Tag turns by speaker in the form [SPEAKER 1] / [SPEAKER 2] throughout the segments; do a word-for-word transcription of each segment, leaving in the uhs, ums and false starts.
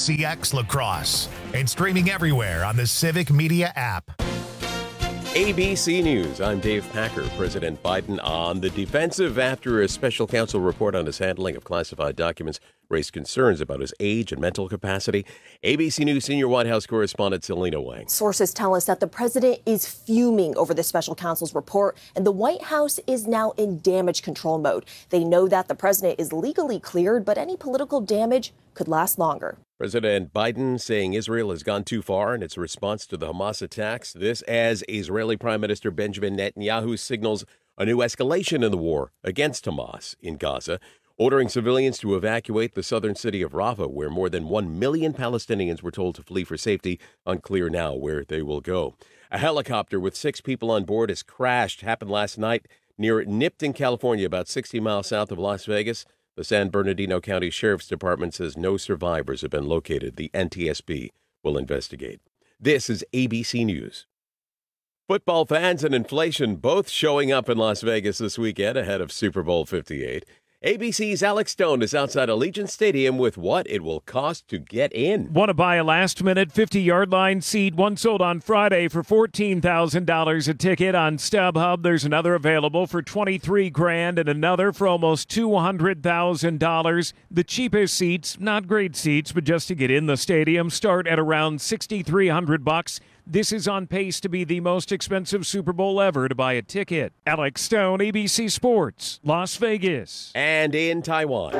[SPEAKER 1] C X Lacrosse and streaming everywhere on the Civic Media app.
[SPEAKER 2] A B C News, I'm Dave Packer. President Biden on the defensive after a special counsel report on his handling of classified documents raised concerns about his age and mental capacity. A B C News senior White House correspondent Selena Wang.
[SPEAKER 3] Sources tell us that the president is fuming over the special counsel's report, and the White House is now in damage control mode. They know that the president is legally cleared, but any political damage could last longer.
[SPEAKER 2] President Biden saying Israel has gone too far in its response to the Hamas attacks. This as Israeli Prime Minister Benjamin Netanyahu signals a new escalation in the war against Hamas in Gaza, ordering civilians to evacuate the southern city of Rafah, where more than one million Palestinians were told to flee for safety. Unclear now where they will go. A helicopter with six people on board has crashed. Happened last night near Nipton, California, about sixty miles south of Las Vegas. The San Bernardino County Sheriff's Department says no survivors have been located. The N T S B will investigate. This is A B C News. Football fans and inflation both showing up in Las Vegas this weekend ahead of Super Bowl fifty-eight. A B C's Alex Stone is outside Allegiant Stadium with what it will cost to get in.
[SPEAKER 4] Want to buy a last-minute fifty-yard line seat? One sold on Friday for fourteen thousand dollars a ticket on StubHub. There's another available for twenty-three grand and another for almost two hundred thousand dollars. The cheapest seats, not great seats, but just to get in the stadium, start at around six thousand three hundred bucks. This is on pace to be the most expensive Super Bowl ever to buy a ticket. Alex Stone, A B C Sports, Las Vegas.
[SPEAKER 2] And in Taiwan,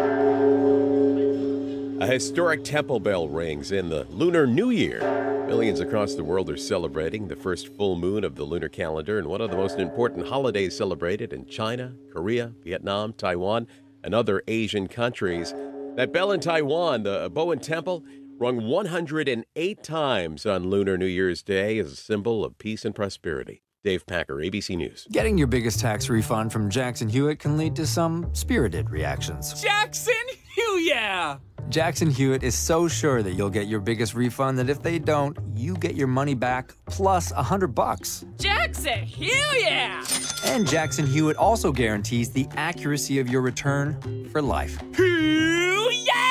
[SPEAKER 2] a historic temple bell rings in the Lunar New Year. Millions across the world are celebrating the first full moon of the lunar calendar and one of the most important holidays celebrated in China, Korea, Vietnam, Taiwan, and other Asian countries. That bell in Taiwan, the Bowen Temple, rung one hundred eight times on Lunar New Year's Day as a symbol of peace and prosperity. Dave Packer, A B C News.
[SPEAKER 5] Getting your biggest tax refund from Jackson Hewitt can lead to some spirited reactions.
[SPEAKER 6] Jackson Hewitt, yeah!
[SPEAKER 5] Jackson Hewitt is so sure that you'll get your biggest refund that if they don't, you get your money back plus a hundred bucks.
[SPEAKER 6] Jackson Hewitt, yeah!
[SPEAKER 5] And Jackson Hewitt also guarantees the accuracy of your return for life.
[SPEAKER 6] Hewitt!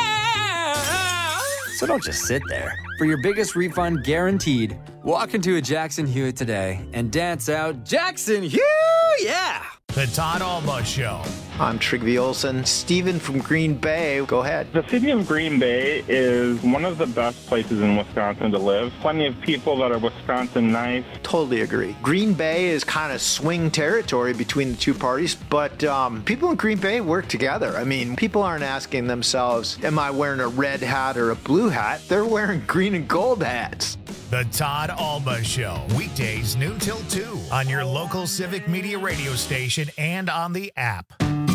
[SPEAKER 5] So don't just sit there. For your biggest refund guaranteed, walk into a Jackson Hewitt today and dance out Jackson Hewitt, yeah!
[SPEAKER 1] The Todd Alba Show.
[SPEAKER 7] I'm Trygve Olsen. Steven from Green Bay, go ahead.
[SPEAKER 8] The city of Green Bay is one of the best places in Wisconsin to live. Plenty of people that are Wisconsin nice.
[SPEAKER 7] Totally agree. Green Bay is kind of swing territory between the two parties, but um, people in Green Bay work together. I mean, people aren't asking themselves, am I wearing a red hat or a blue hat? They're wearing green and gold hats.
[SPEAKER 1] The Todd Alba Show, weekdays noon till two on your local Civic Media radio station and on the app.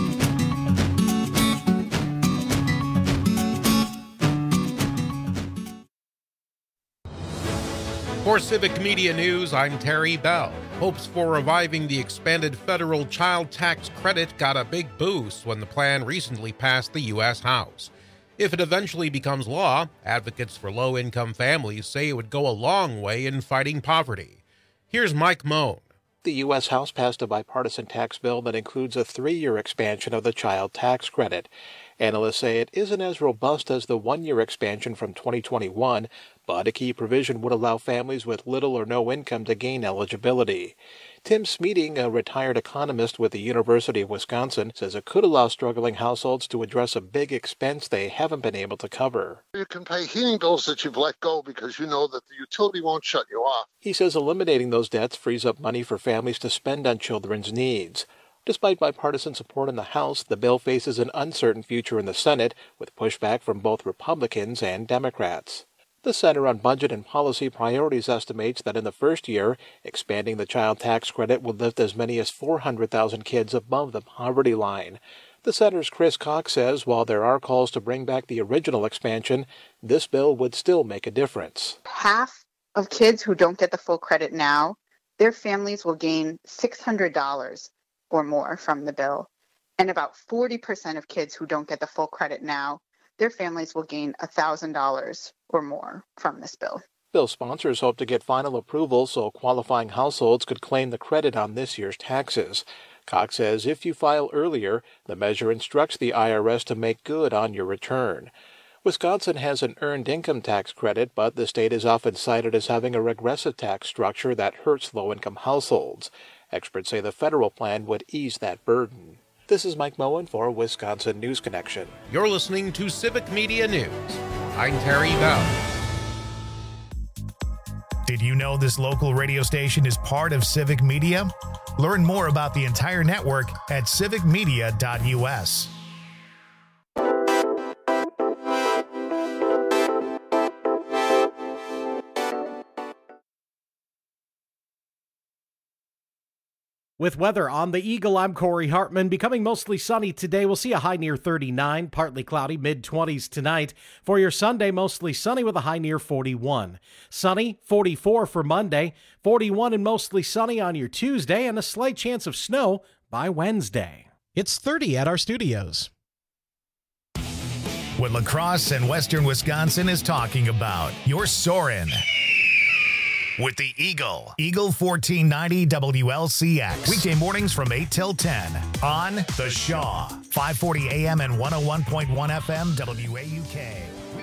[SPEAKER 9] For Civic Media News, I'm Terry Bell. Hopes for reviving the expanded federal child tax credit got a big boost when the plan recently passed the U S House. If it eventually becomes law, advocates for low-income families say it would go a long way in fighting poverty. Here's Mike Moan.
[SPEAKER 10] The U S House passed a bipartisan tax bill that includes a three-year expansion of the child tax credit. Analysts say it isn't as robust as the one-year expansion from twenty twenty-one, but a key provision would allow families with little or no income to gain eligibility. Tim Smeating, a retired economist with the University of Wisconsin, says it could allow struggling households to address a big expense they haven't been able to cover.
[SPEAKER 11] You can pay heating bills that you've let go because you know that the utility won't shut you off.
[SPEAKER 10] He says eliminating those debts frees up money for families to spend on children's needs. Despite bipartisan support in the House, the bill faces an uncertain future in the Senate, with pushback from both Republicans and Democrats. The Center on Budget and Policy Priorities estimates that in the first year, expanding the child tax credit would lift as many as four hundred thousand kids above the poverty line. The center's Chris Cox says while there are calls to bring back the original expansion, this bill would still make a difference.
[SPEAKER 12] Half of kids who don't get the full credit now, their families will gain six hundred dollars or more from the bill. And about forty percent of kids who don't get the full credit now, their families will gain one thousand dollars or more from this bill.
[SPEAKER 10] Bill sponsors hope to get final approval so qualifying households could claim the credit on this year's taxes. Cox says if you file earlier, the measure instructs the I R S to make good on your return. Wisconsin has an earned income tax credit, but the state is often cited as having a regressive tax structure that hurts low-income households. Experts say the federal plan would ease that burden. This is Mike Moen for Wisconsin News Connection.
[SPEAKER 9] You're listening to Civic Media News. I'm Terry Bell.
[SPEAKER 1] Did you know this local radio station is part of Civic Media? Learn more about the entire network at civic media dot u s.
[SPEAKER 13] With weather on the Eagle, I'm Corey Hartman. Becoming mostly sunny today. We'll see a high near thirty-nine, partly cloudy, mid-twenties tonight. For your Sunday, mostly sunny with a high near forty-one. Sunny, forty-four for Monday, forty-one and mostly sunny on your Tuesday, and a slight chance of snow by Wednesday.
[SPEAKER 14] It's thirty at our studios.
[SPEAKER 1] What La Crosse and Western Wisconsin is talking about. You're soaring with the Eagle. Eagle fourteen ninety W L C X. Weekday mornings from eight till ten on The Shaw. five forty A M and one oh one point one F M W A U K.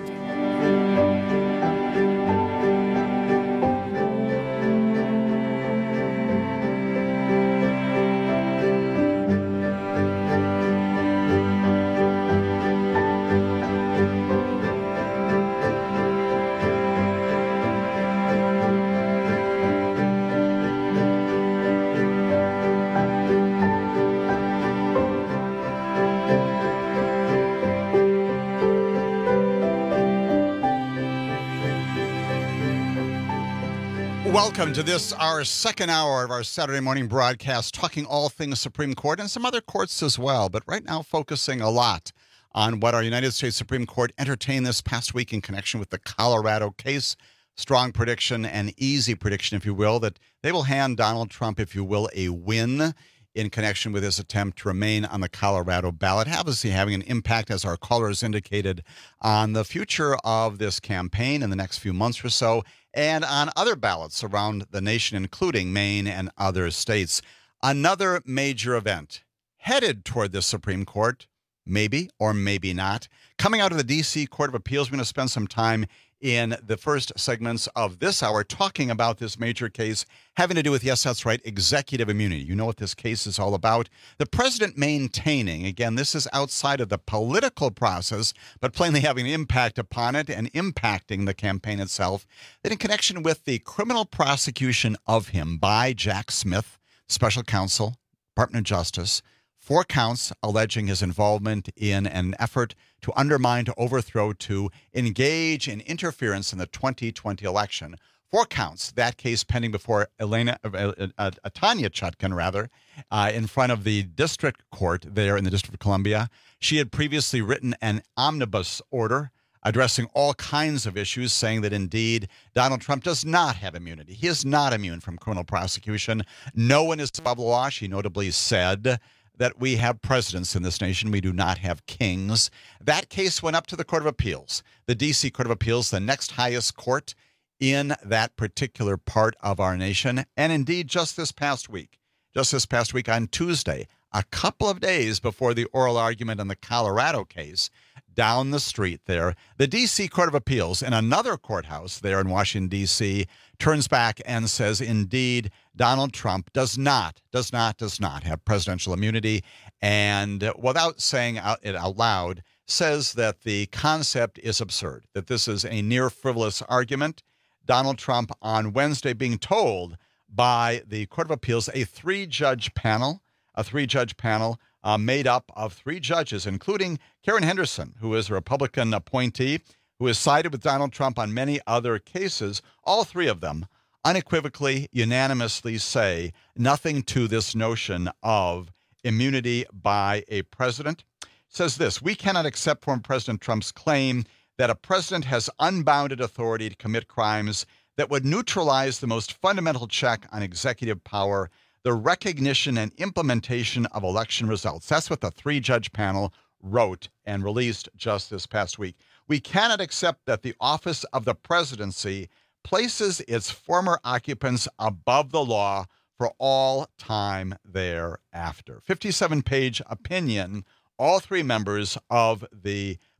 [SPEAKER 15] Welcome to this, our second hour of our Saturday morning broadcast, talking all things Supreme Court and some other courts as well, but right now focusing a lot on what our United States Supreme Court entertained this past week in connection with the Colorado case. Strong prediction, an easy prediction, if you will, that they will hand Donald Trump, if you will, a win in connection with his attempt to remain on the Colorado ballot, obviously having an impact, as our callers indicated, on the future of this campaign in the next few months or so, and on other ballots around the nation, including Maine and other states. Another major event headed toward the Supreme Court, maybe or maybe not. Coming out of the D C Court of Appeals, we're going to spend some time in the first segments of this hour talking about this major case having to do with, yes, that's right, executive immunity. You know what this case is all about. The president maintaining, again, this is outside of the political process, but plainly having an impact upon it and impacting the campaign itself, that in connection with the criminal prosecution of him by Jack Smith, special counsel, Department of Justice, four counts alleging his involvement in an effort to undermine, to overthrow, to engage in interference in the twenty twenty election. Four counts, that case pending before Elena, uh, uh, uh, Tanya Chutkan, rather, uh, in front of the district court there in the District of Columbia. She had previously written an omnibus order addressing all kinds of issues, saying that indeed Donald Trump does not have immunity. He is not immune from criminal prosecution. No one is above the law. She notably said that we have presidents in this nation. We do not have kings. That case went up to the Court of Appeals, the D C Court of Appeals, the next highest court in that particular part of our nation. And indeed, just this past week, just this past week on Tuesday, a couple of days before the oral argument on the Colorado case, down the street there, the D C Court of Appeals in another courthouse there in Washington, D C, turns back and says, indeed, Donald Trump does not, does not, does not have presidential immunity. And without saying it out loud, says that the concept is absurd, that this is a near frivolous argument. Donald Trump on Wednesday being told by the Court of Appeals, a three-judge panel, a three-judge panel uh, made up of three judges, including Karen Henderson, who is a Republican appointee, who has sided with Donald Trump on many other cases. All three of them unequivocally, unanimously say nothing to this notion of immunity by a president. Says this: we cannot accept former President Trump's claim that a president has unbounded authority to commit crimes that would neutralize the most fundamental check on executive power, the recognition and implementation of election results. That's what the three-judge panel wrote and released just this past week. We cannot accept that the office of the presidency places its former occupants above the law for all time thereafter. fifty-seven page opinion, all three members of the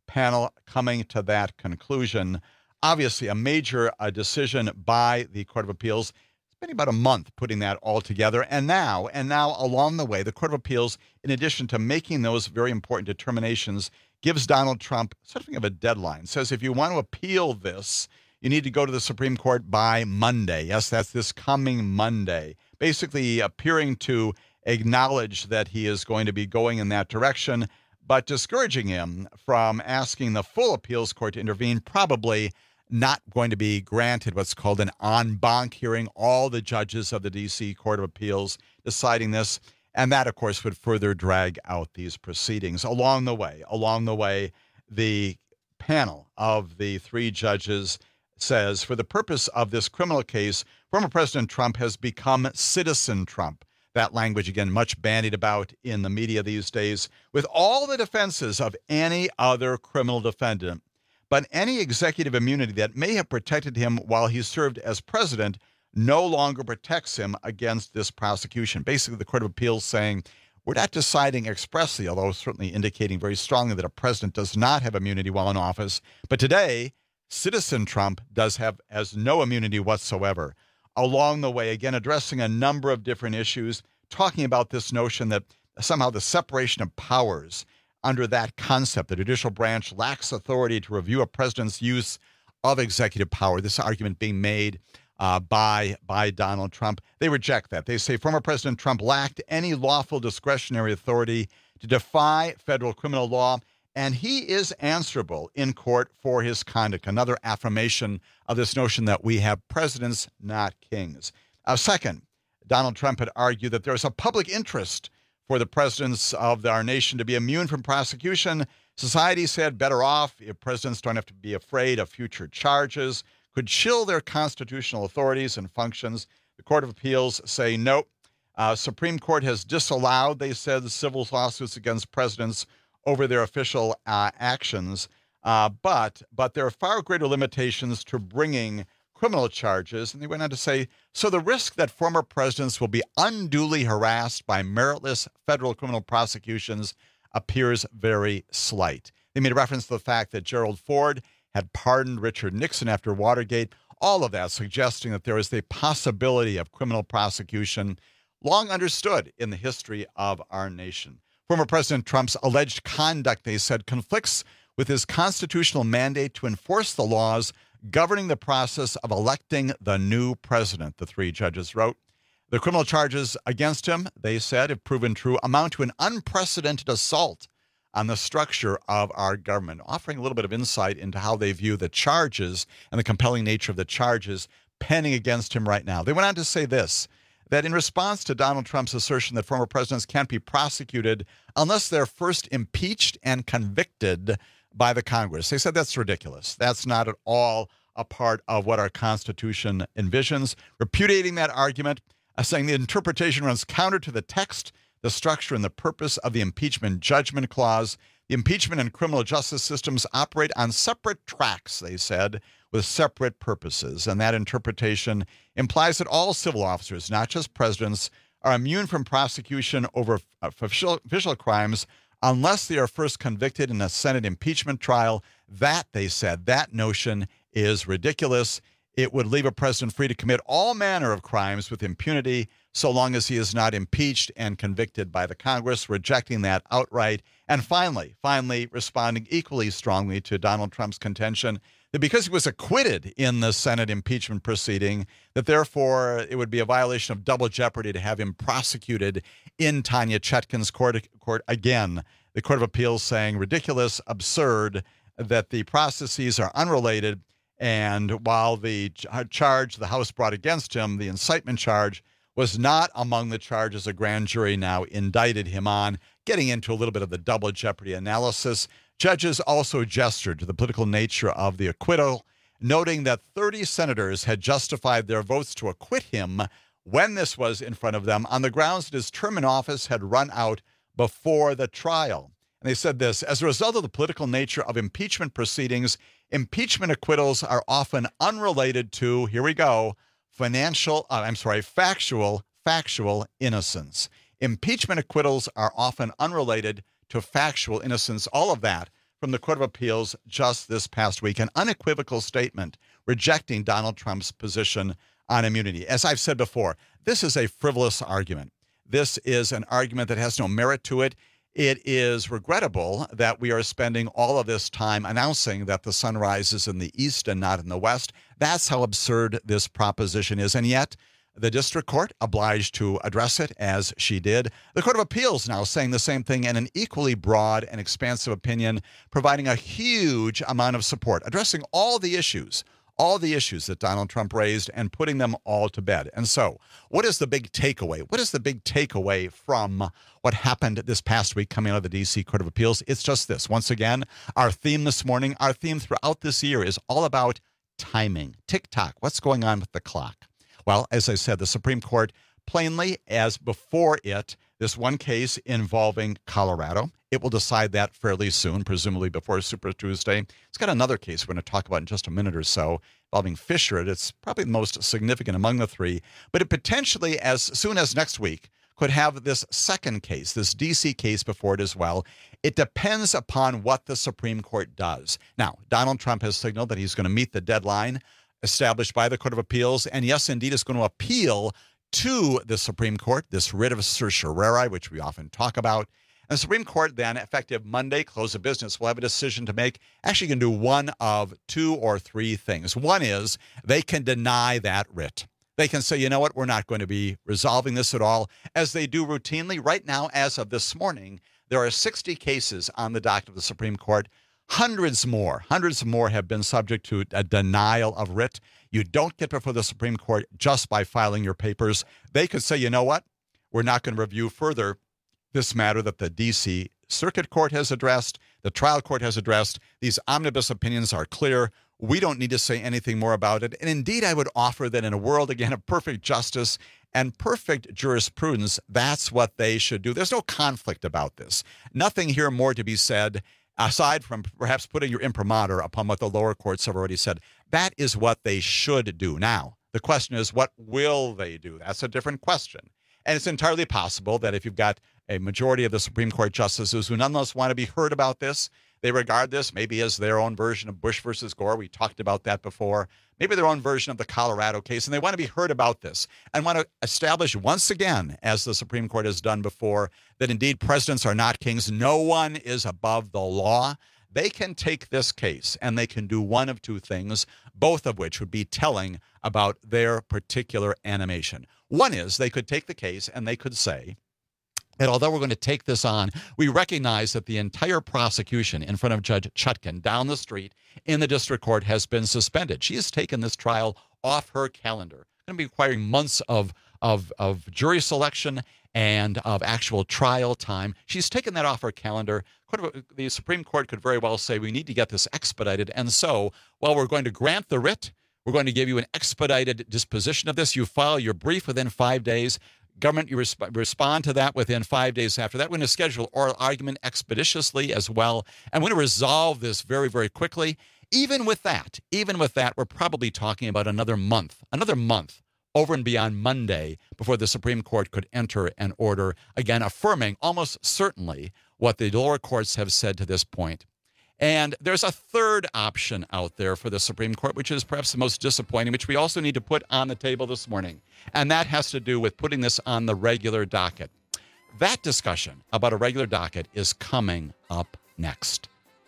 [SPEAKER 15] panel coming to that conclusion. Obviously, a major uh, decision by the Court of Appeals. It's been about a month putting that all together. And now, and now along the way, the Court of Appeals, in addition to making those very important determinations, gives Donald Trump something of a deadline. Says if you want to appeal this, you need to go to the Supreme Court by Monday. Yes, that's this coming Monday. Basically appearing to acknowledge that he is going to be going in that direction, but discouraging him from asking the full appeals court to intervene, probably not going to be granted what's called an en banc hearing, all the judges of the D C Court of Appeals deciding this. And that, of course, would further drag out these proceedings. Along the way, along the way, the panel of the three judges says, for the purpose of this criminal case, former President Trump has become Citizen Trump. That language, again, much bandied about in the media these days, with all the defenses of any other criminal defendant. But any executive immunity that may have protected him while he served as president no longer protects him against this prosecution. Basically, the Court of Appeals saying, we're not deciding expressly, although certainly indicating very strongly that a president does not have immunity while in office. But today, Citizen Trump does have as no immunity whatsoever. Along the way, again, addressing a number of different issues, talking about this notion that somehow the separation of powers under that concept, the judicial branch lacks authority to review a president's use of executive power. This argument being made uh, by, by Donald Trump. They reject that. They say former President Trump lacked any lawful discretionary authority to defy federal criminal law, and he is answerable in court for his conduct. Another affirmation of this notion that we have presidents, not kings. Uh, second, Donald Trump had argued that there's a public interest for the presidents of our nation to be immune from prosecution. Society said better off if presidents don't have to be afraid of future charges, could chill their constitutional authorities and functions. The Court of Appeals say no. Uh, Supreme Court has disallowed, they said, civil lawsuits against presidents over their official uh, actions. Uh, but but there are far greater limitations to bringing criminal charges. And they went on to say, so the risk that former presidents will be unduly harassed by meritless federal criminal prosecutions appears very slight. They made a reference to the fact that Gerald Ford had pardoned Richard Nixon after Watergate. All of that suggesting that there is a possibility of criminal prosecution long understood in the history of our nation. Former President Trump's alleged conduct, they said, conflicts with his constitutional mandate to enforce the laws governing the process of electing the new president, the three judges wrote. The criminal charges against him, they said, if proven true, amount to an unprecedented assault on the structure of our government, offering a little bit of insight into how they view the charges and the compelling nature of the charges pending against him right now. They went on to say this, that in response to Donald Trump's assertion that former presidents can't be prosecuted unless they're first impeached and convicted by the Congress. They said that's ridiculous. That's not at all a part of what our Constitution envisions. Repudiating that argument, uh, saying the interpretation runs counter to the text, the structure, and the purpose of the impeachment judgment clause. The impeachment and criminal justice systems operate on separate tracks, they said, with separate purposes. And that interpretation implies that all civil officers, not just presidents, are immune from prosecution over official, official crimes unless they are first convicted in a Senate impeachment trial. That, they said, that notion is ridiculous. It would leave a president free to commit all manner of crimes with impunity so long as he is not impeached and convicted by the Congress, rejecting that outright. And finally, finally, responding equally strongly to Donald Trump's contention that because he was acquitted in the Senate impeachment proceeding, that therefore it would be a violation of double jeopardy to have him prosecuted in Tanya Chutkan's court, court again. The Court of Appeals saying ridiculous, absurd, that the processes are unrelated. And while the charge the House brought against him, the incitement charge, was not among the charges a grand jury now indicted him on, getting into a little bit of the double jeopardy analysis. Judges also gestured to the political nature of the acquittal, noting that thirty senators had justified their votes to acquit him when this was in front of them on the grounds that his term in office had run out before the trial. And they said this, as a result of the political nature of impeachment proceedings, impeachment acquittals are often unrelated to, here we go, financial, uh, I'm sorry, factual, factual innocence. Impeachment acquittals are often unrelated to factual innocence. All of that from the Court of Appeals just this past week, an unequivocal statement rejecting Donald Trump's position on immunity. As I've said before, this is a frivolous argument. This is an argument that has no merit to it. It is regrettable that we are spending all of this time announcing that the sun rises in the east and not in the west. That's how absurd this proposition is. And yet, the district court obliged to address it, as she did. The Court of Appeals now saying the same thing in an equally broad and expansive opinion, providing a huge amount of support, addressing all the issues, all the issues that Donald Trump raised and putting them all to bed. And so, what is the big takeaway? What is the big takeaway from what happened this past week coming out of the D C Court of Appeals? It's just this. Once again, our theme this morning, our theme throughout this year is all about timing. Tick-tock, what's going on with the clock? Well, as I said, the Supreme Court plainly, as before it, this one case involving Colorado. It will decide that fairly soon, presumably before Super Tuesday. It's got another case we're going to talk about in just a minute or so involving Fisher. It's probably the most significant among the three. But it potentially, as soon as next week, could have this second case, this D C case before it as well. It depends upon what the Supreme Court does. Now, Donald Trump has signaled that he's going to meet the deadline established by the Court of Appeals, and yes, indeed, is going to appeal to the Supreme Court, this writ of certiorari, which we often talk about. And the Supreme Court then, effective Monday, close of business, will have a decision to make. Actually, can do one of two or three things. One is they can deny that writ. They can say, you know what, we're not going to be resolving this at all, as they do routinely. Right now, as of this morning, there are sixty cases on the docket of the Supreme Court. Hundreds more, hundreds more have been subject to a denial of writ. You don't get before the Supreme Court just by filing your papers. They could say, you know what, we're not going to review further this matter that the D C Circuit Court has addressed, the trial court has addressed. These omnibus opinions are clear. We don't need to say anything more about it. And indeed, I would offer that in a world, again, of perfect justice and perfect jurisprudence, that's what they should do. There's no conflict about this. Nothing here more to be said, aside from perhaps putting your imprimatur upon what the lower courts have already said. That is what they should do. Now, the question is, what will they do? That's a different question. And it's entirely possible that if you've got a majority of the Supreme Court justices who nonetheless want to be heard about this, they regard this maybe as their own version of Bush versus Gore. We talked about that before. Maybe their own version of the Colorado case, and they want to be heard about this and want to establish once again, as the Supreme Court has done before, that indeed presidents are not kings. No one is above the law. They can take this case and they can do one of two things, both of which would be telling about their particular animation. One is they could take the case and they could say that although we're going to take this on, we recognize that the entire prosecution in front of Judge Chutkan down the street in the district court has been suspended. She has taken this trial off her calendar. It's going to be requiring months of, of, of jury selection and of actual trial time. She's taken that off her calendar. The Supreme Court could very well say we need to get this expedited. And so, while we're going to grant the writ, we're going to give you an expedited disposition of this. You file your brief within five days. Government, you resp- respond to that within five days after that. We're going to schedule oral argument expeditiously as well. And we're going to resolve this very, very quickly. Even with that, even with that, we're probably talking about another month, another month over and beyond Monday before the Supreme Court could enter an order, again, affirming almost certainly what the lower courts have said to this point. And there's a third option out there for the Supreme Court, which is perhaps the most disappointing, which we also need to put on the table this morning. And that has to do with putting this on the regular docket. That discussion about a regular docket is coming up next.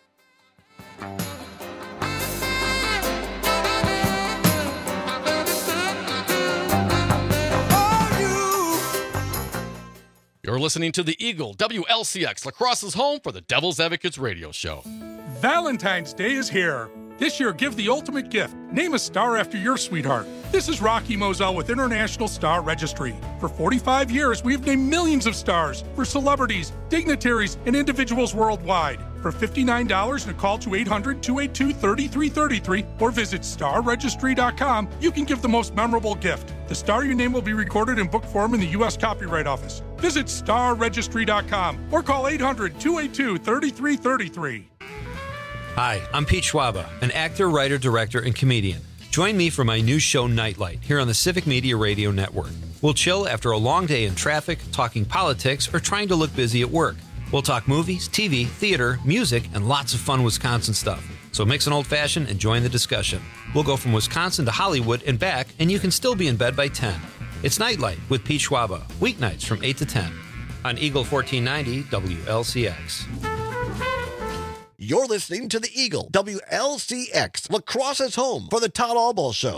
[SPEAKER 16] You're listening to the Eagle, W L C X, La Crosse's home for the Devil's Advocates radio show.
[SPEAKER 17] Valentine's Day is here. This year, give the ultimate gift. Name a star after your sweetheart. This is Rocky Moselle with International Star Registry. For forty-five years, we have named millions of stars for celebrities, dignitaries, and individuals worldwide. For fifty-nine dollars and a call to eight hundred, two eight two, three three three three or visit star registry dot com, you can give the most memorable gift. The star your name will be recorded in book form in the U S Copyright Office. Visit star registry dot com or call eight hundred, two eight two, three three three three.
[SPEAKER 18] Hi, I'm Pete Schwaba, an actor, writer, director, and comedian. Join me for my new show, Nightlight, here on the Civic Media Radio Network. We'll chill after a long day in traffic, talking politics, or trying to look busy at work. We'll talk movies, T V, theater, music, and lots of fun Wisconsin stuff. So mix an old-fashioned and join the discussion. We'll go from Wisconsin to Hollywood and back, and you can still be in bed by ten. It's Nightlight with Pete Schwaba, weeknights from eight to ten on Eagle fourteen ninety W L C X.
[SPEAKER 19] You're listening to the Eagle, W L C X, La Crosse's home for the Todd Albaugh Show.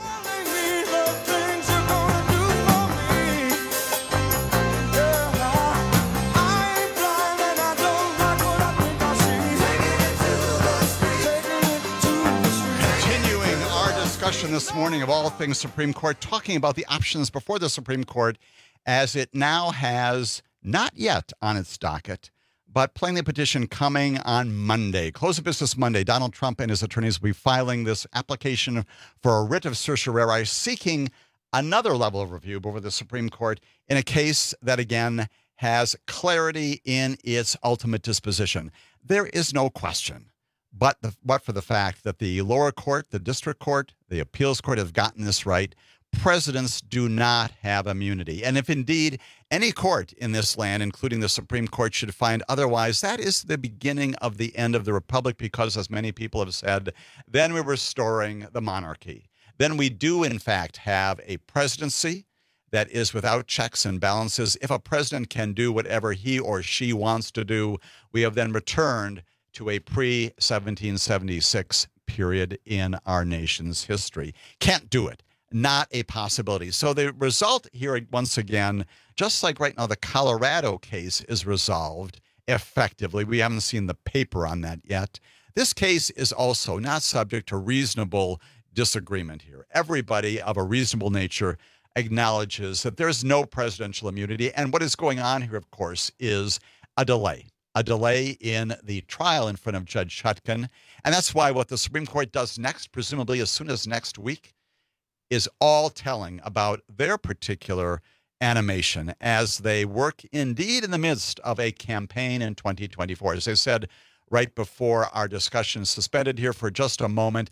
[SPEAKER 15] Continuing our discussion this morning of all things Supreme Court, talking about the options before the Supreme Court as it now has, not yet on its docket, but playing the petition coming on Monday. Close of business Monday. Donald Trump and his attorneys will be filing this application for a writ of certiorari seeking another level of review before the Supreme Court in a case that, again, has clarity in its ultimate disposition. There is no question, but, the, but for the fact that the lower court, the district court, the appeals court have gotten this right. Presidents do not have immunity. And if indeed any court in this land, including the Supreme Court, should find otherwise, that is the beginning of the end of the republic because, as many people have said, then we're restoring the monarchy. Then we do, in fact, have a presidency that is without checks and balances. If a president can do whatever he or she wants to do, we have then returned to a pre seventeen seventy-six period in our nation's history. Can't do it. Not a possibility. So the result here, once again, just like right now the Colorado case is resolved effectively. We haven't seen the paper on that yet. This case is also not subject to reasonable disagreement here. Everybody of a reasonable nature acknowledges that there's no presidential immunity. And what is going on here, of course, is a delay. A delay in the trial in front of Judge Chutkan. And that's why what the Supreme Court does next, presumably as soon as next week, is all telling about their particular animation as they work indeed in the midst of a campaign in twenty twenty-four. As I said right before our discussion suspended here for just a moment,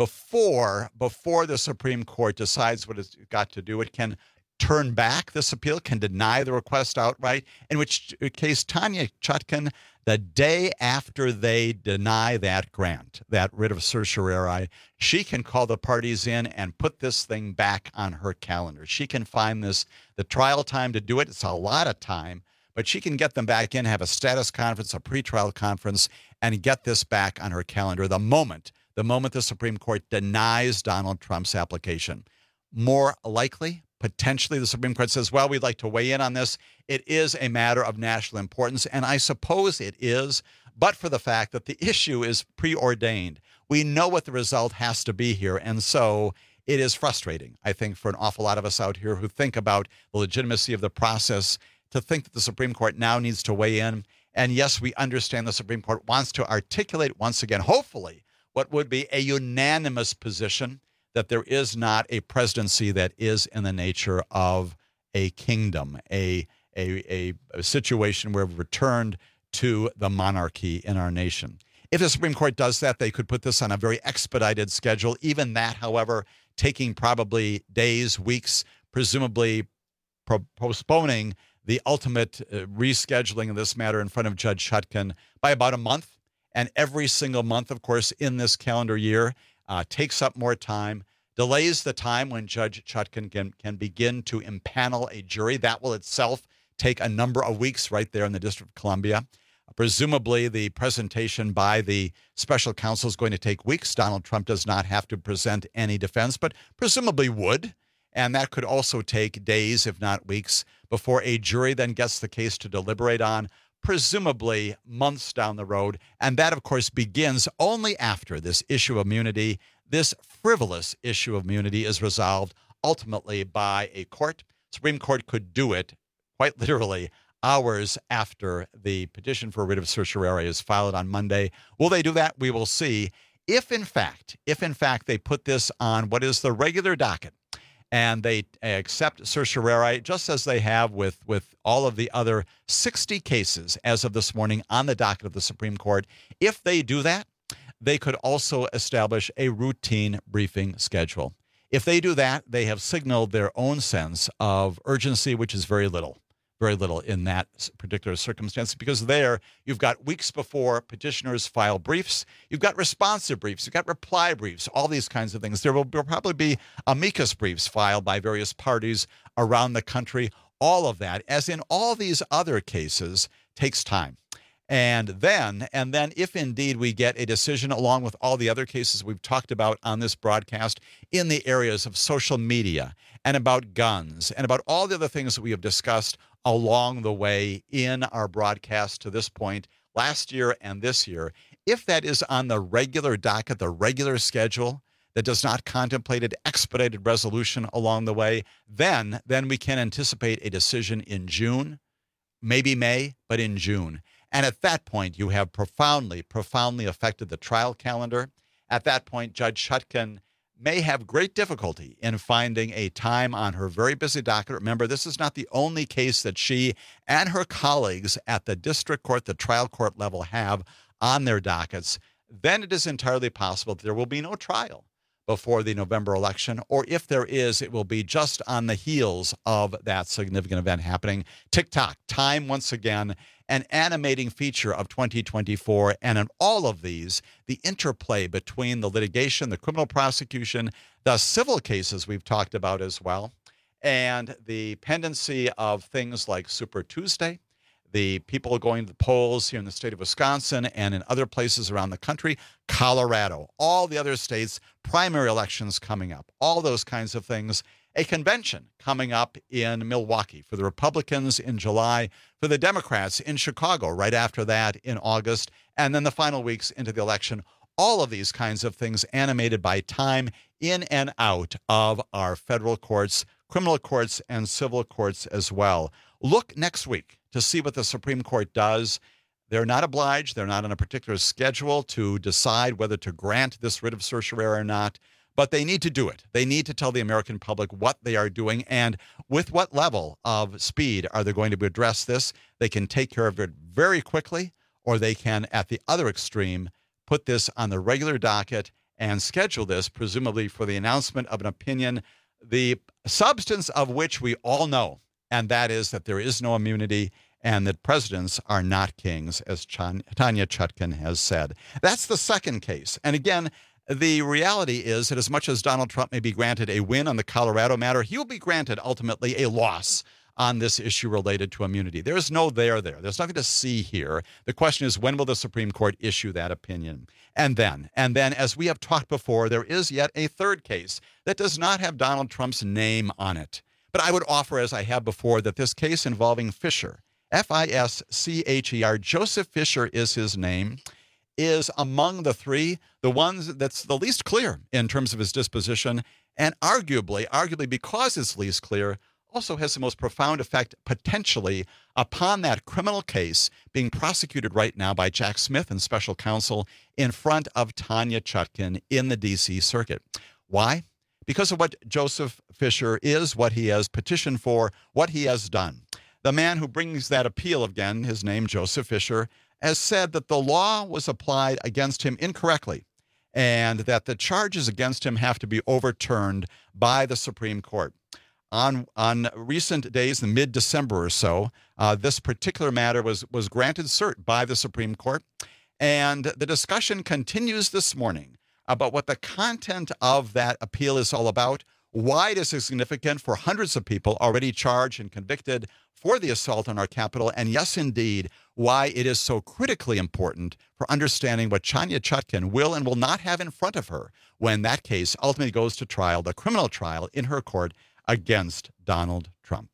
[SPEAKER 15] before, before the Supreme Court decides what it's got to do, it can turn back this appeal, can deny the request outright, in which case Tanya Chutkan, the day after they deny that grant, that writ of certiorari, she can call the parties in and put this thing back on her calendar. She can find this, the trial time to do it. It's a lot of time, but she can get them back in, have a status conference, a pretrial conference, and get this back on her calendar the moment, the moment the Supreme Court denies Donald Trump's application. More likely, potentially the Supreme Court says, well, we'd like to weigh in on this. It is a matter of national importance, and I suppose it is, but for the fact that the issue is preordained. We know what the result has to be here, and so it is frustrating, I think, for an awful lot of us out here who think about the legitimacy of the process, to think that the Supreme Court now needs to weigh in. And yes, we understand the Supreme Court wants to articulate once again, hopefully, what would be a unanimous position that there is not a presidency that is in the nature of a kingdom, a, a, a, a situation where we've returned to the monarchy in our nation. If the Supreme Court does that, they could put this on a very expedited schedule. Even that, however, taking probably days, weeks, presumably pro- postponing the ultimate uh, rescheduling of this matter in front of Judge Chutkan by about a month. And every single month, of course, in this calendar year, Uh, takes up more time, delays the time when Judge Chutkan can, can begin to impanel a jury. That will itself take a number of weeks right there in the District of Columbia. Uh, presumably, the presentation by the special counsel is going to take weeks. Donald Trump does not have to present any defense, but presumably would. And that could also take days, if not weeks, before a jury then gets the case to deliberate on, presumably months down the road. And that, of course, begins only after this issue of immunity, this frivolous issue of immunity is resolved ultimately by a court. Supreme Court could do it quite literally hours after the petition for a writ of certiorari is filed on Monday. Will they do that? We will see. If, in fact, if in fact they put this on what is the regular docket, and they accept certiorari, just as they have with, with all of the other sixty cases as of this morning on the docket of the Supreme Court. If they do that, they could also establish a routine briefing schedule. If they do that, they have signaled their own sense of urgency, which is very little. very little in that particular circumstance, because there you've got weeks before petitioners file briefs, you've got responsive briefs, you've got reply briefs, all these kinds of things. There will probably be amicus briefs filed by various parties around the country. All of that, as in all these other cases, takes time. And then, and then if indeed we get a decision along with all the other cases we've talked about on this broadcast in the areas of social media and about guns and about all the other things that we have discussed along the way in our broadcast to this point, last year and this year, if that is on the regular docket, the regular schedule that does not contemplate an expedited resolution along the way, then, then we can anticipate a decision in June, maybe May, but in June. And at that point, you have profoundly, profoundly affected the trial calendar. At that point, Judge Chutkan may have great difficulty in finding a time on her very busy docket. Remember, this is not the only case that she and her colleagues at the district court, the trial court level have on their dockets. Then it is entirely possible that there will be no trial before the November election, or if there is, it will be just on the heels of that significant event happening. Tick-tock, time once again, an animating feature of twenty twenty-four, and in all of these, the interplay between the litigation, the criminal prosecution, the civil cases we've talked about as well, and the pendency of things like Super Tuesday, the people going to the polls here in the state of Wisconsin and in other places around the country, Colorado, all the other states, primary elections coming up, all those kinds of things. A convention coming up in Milwaukee for the Republicans in July, for the Democrats in Chicago right after that in August, and then the final weeks into the election. All of these kinds of things animated by time in and out of our federal courts, criminal courts, and civil courts as well. Look next week to see what the Supreme Court does. They're not obliged, they're not on a particular schedule to decide whether to grant this writ of certiorari or not, but they need to do it. They need to tell the American public what they are doing and with what level of speed are they going to address this. They can take care of it very quickly, or they can, at the other extreme, put this on the regular docket and schedule this, presumably for the announcement of an opinion, the substance of which we all know, and that is that there is no immunity and that presidents are not kings, as Ch- Tanya Chutkan has said. That's the second case. And again, the reality is that as much as Donald Trump may be granted a win on the Colorado matter, he will be granted ultimately a loss on this issue related to immunity. There is no there there. There's nothing to see here. The question is, when will the Supreme Court issue that opinion? And then, and then, as we have talked before, there is yet a third case that does not have Donald Trump's name on it. But I would offer, as I have before, that this case involving Fischer, F I S C H E R, Joseph Fischer is his name, is among the three, the ones that's the least clear in terms of his disposition, and arguably, arguably because it's least clear, also has the most profound effect potentially upon that criminal case being prosecuted right now by Jack Smith and special counsel in front of Tanya Chutkan in the D C Circuit. Why? Because of what Joseph Fischer is, what he has petitioned for, what he has done. The man who brings that appeal, again, his name, Joseph Fischer, has said that the law was applied against him incorrectly and that the charges against him have to be overturned by the Supreme Court. On on recent days, in mid-December or so, uh, this particular matter was, was granted cert by the Supreme Court, and the discussion continues this morning about what the content of that appeal is all about, why it is significant for hundreds of people already charged and convicted for the assault on our Capitol, and yes, indeed, why it is so critically important for understanding what Tanya Chutkan will and will not have in front of her when that case ultimately goes to trial, the criminal trial in her court against Donald Trump.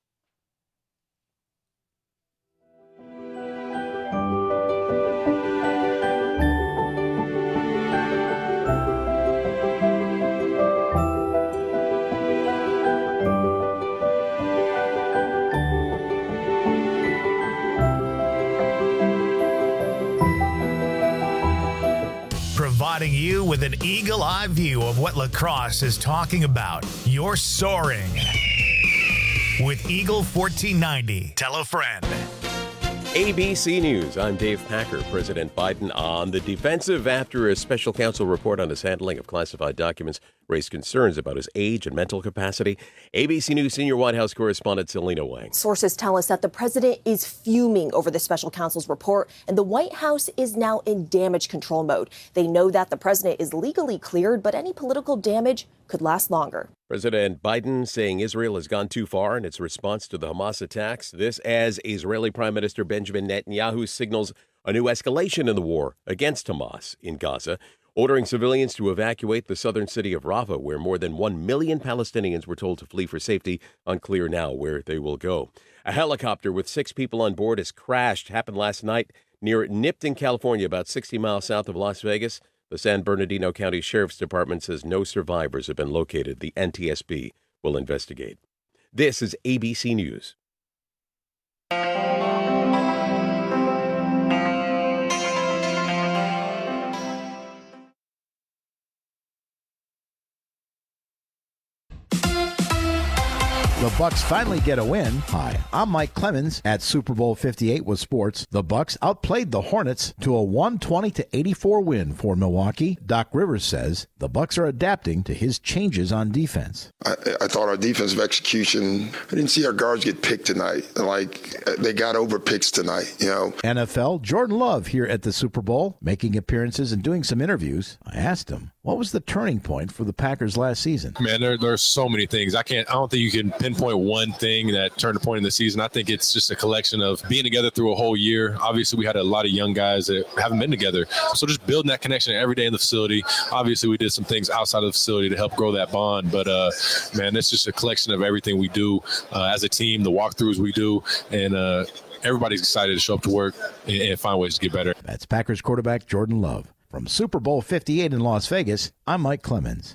[SPEAKER 1] Providing you with an eagle-eye view of what lacrosse is talking about. You're soaring with Eagle fourteen ninety. Tell a friend.
[SPEAKER 2] A B C News, I'm Dave Packer. President Biden on the defensive after a special counsel report on his handling of classified documents raised concerns about his age and mental capacity. A B C News senior White House correspondent Selena Wang.
[SPEAKER 3] Sources tell us that the president is fuming over the special counsel's report, and the White House is now in damage control mode. They know that the president is legally cleared, but any political damage could last longer.
[SPEAKER 2] President Biden saying Israel has gone too far in its response to the Hamas attacks. This as Israeli Prime Minister Benjamin Netanyahu signals a new escalation in the war against Hamas in Gaza, ordering civilians to evacuate the southern city of Rafah, where more than one million Palestinians were told to flee for safety. Unclear now where they will go. A helicopter with six people on board has crashed. Happened last night near Nipton, California, about sixty miles south of Las Vegas. The San Bernardino County Sheriff's Department says no survivors have been located. The N T S B will investigate. This is A B C News.
[SPEAKER 20] The Bucks finally get a win. Hi, I'm Mike Clemens at Super Bowl fifty-eight with sports. The Bucks outplayed the Hornets to a one twenty to eighty-four win for Milwaukee. Doc Rivers says the Bucks are adapting to his changes on defense.
[SPEAKER 21] I, I thought our defensive execution, I didn't see our guards get picked tonight. Like, they got over picks tonight, you know.
[SPEAKER 20] N F L, Jordan Love here at the Super Bowl, making appearances and doing some interviews. I asked him, what was the turning point for the Packers last season?
[SPEAKER 22] Man, there, there's so many things. I can't, I don't think you can pinpoint one thing that turned a point in the season. I think it's just a collection of being together through a whole year. Obviously, we had a lot of young guys that haven't been together. So just building that connection every day in the facility. Obviously, we did some things outside of the facility to help grow that bond. But, uh, man, it's just a collection of everything we do uh, as a team, the walkthroughs we do, and uh, everybody's excited to show up to work and, and find ways to get better.
[SPEAKER 20] That's Packers quarterback Jordan Love. From Super Bowl fifty-eight in Las Vegas, I'm Mike Clemens.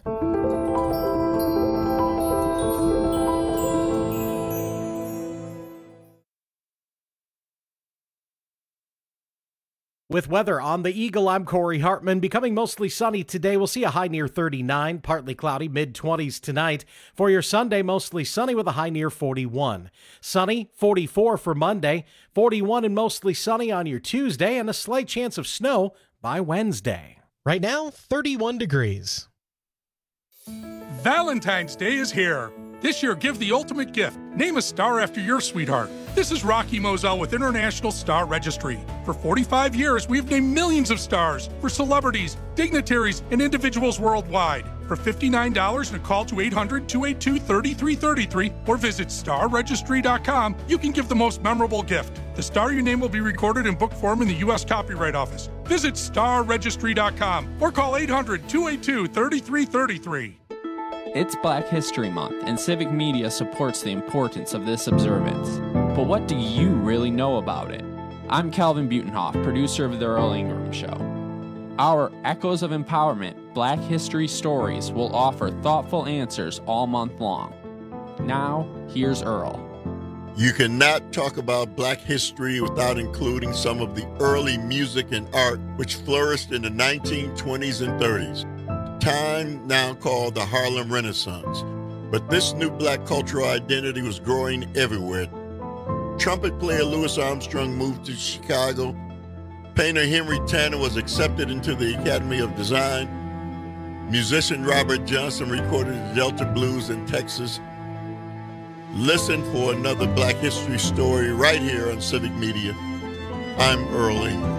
[SPEAKER 13] With weather on the Eagle, I'm Corey Hartman. Becoming mostly sunny today. We'll see a high near thirty-nine, partly cloudy, mid twenties tonight. For your Sunday, mostly sunny with a high near forty-one. Sunny, forty-four for Monday, forty-one and mostly sunny on your Tuesday, and a slight chance of snow by Wednesday.
[SPEAKER 14] Right now, thirty-one degrees.
[SPEAKER 17] Valentine's Day is here. This year, give the ultimate gift. Name a star after your sweetheart. This is Rocky Moselle with International Star Registry. For forty-five years, we've named millions of stars for celebrities, dignitaries, and individuals worldwide. For fifty-nine dollars and a call to eight hundred, two eight two, three three three three or visit star registry dot com, you can give the most memorable gift. The star your name will be recorded in book form in the U S Copyright Office. Visit star registry dot com or call eight hundred, two eight two, three three three three.
[SPEAKER 23] It's Black History Month, and Civic Media supports the importance of this observance. But what do you really know about it? I'm Calvin Butenhoff, producer of The Earl Ingram Show. Our Echoes of Empowerment Black History Stories will offer thoughtful answers all month long. Now, here's Earl.
[SPEAKER 24] You cannot talk about Black history without including some of the early music and art which flourished in the nineteen twenties and thirties. Time now called the Harlem Renaissance, but this new black cultural identity was growing everywhere. Trumpet player Louis Armstrong moved to Chicago. Painter Henry Tanner was accepted into the Academy of Design. Musician Robert Johnson recorded the Delta Blues in Texas. Listen for another Black history story right here on Civic Media. I'm Earl Ingram.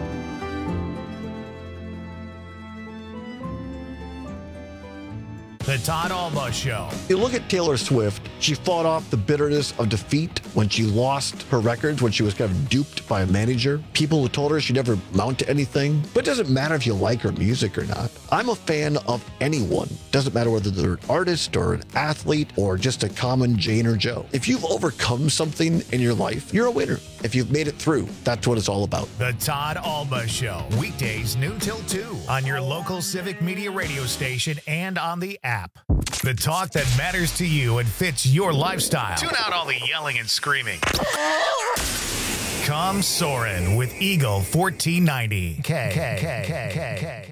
[SPEAKER 1] The Todd Alba Show.
[SPEAKER 19] You look at Taylor Swift, she fought off the bitterness of defeat when she lost her records, when she was kind of duped by a manager. People who told her she'd never amount to anything. But it doesn't matter if you like her music or not. I'm a fan of anyone. Doesn't matter whether they're an artist or an athlete or just a common Jane or Joe. If you've overcome something in your life, you're a winner. If you've made it through, that's what it's all about.
[SPEAKER 1] The Todd Alba Show. Weekdays noon till two on your local Civic Media radio station and on the app. The talk that matters to you and fits your lifestyle. Tune out all the yelling and screaming. Come Soarin' with Eagle fourteen ninety. K, K, K, K, K, K.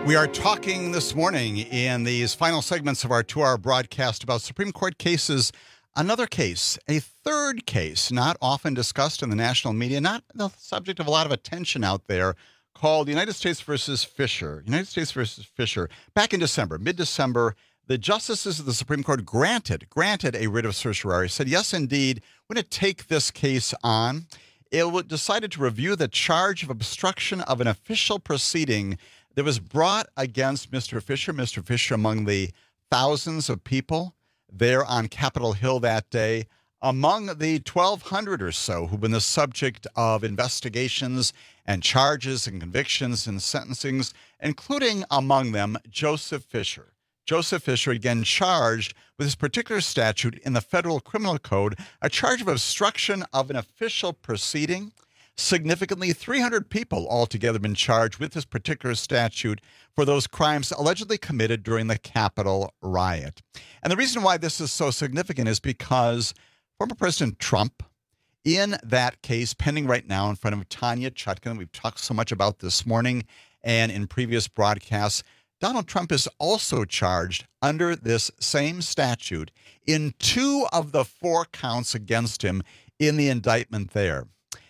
[SPEAKER 15] We are talking this morning in these final segments of our two-hour broadcast about Supreme Court cases. Another case, a third case, not often discussed in the national media, not the subject of a lot of attention out there, called United States versus Fisher. United States versus Fisher. Back in December, mid-December, the justices of the Supreme Court granted, granted a writ of certiorari, said, yes, indeed, we're going to take this case on. It decided to review the charge of obstruction of an official proceeding that was brought against Mister Fisher. Mister Fisher among the thousands of people there on Capitol Hill that day, among the twelve hundred or so who've been the subject of investigations and charges and convictions and sentencings, including among them Joseph Fisher. Joseph Fisher, again, charged with this particular statute in the Federal Criminal Code, a charge of obstruction of an official proceeding. Significantly, three hundred people altogether been charged with this particular statute for those crimes allegedly committed during the Capitol riot. And the reason why this is so significant is because former President Trump, in that case pending right now in front of Tanya Chutkan, we've talked so much about this morning and in previous broadcasts, Donald Trump is also charged under this same statute in two of the four counts against him in the indictment there.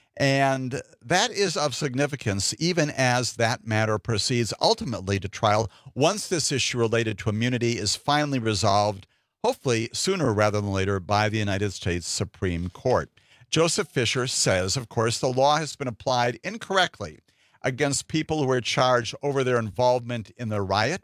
[SPEAKER 15] And that is of significance even as that matter proceeds ultimately to trial once this issue related to immunity is finally resolved, hopefully sooner rather than later, by the United States Supreme Court. Joseph Fisher says, of course, the law has been applied incorrectly against people who were charged over their involvement in the riot.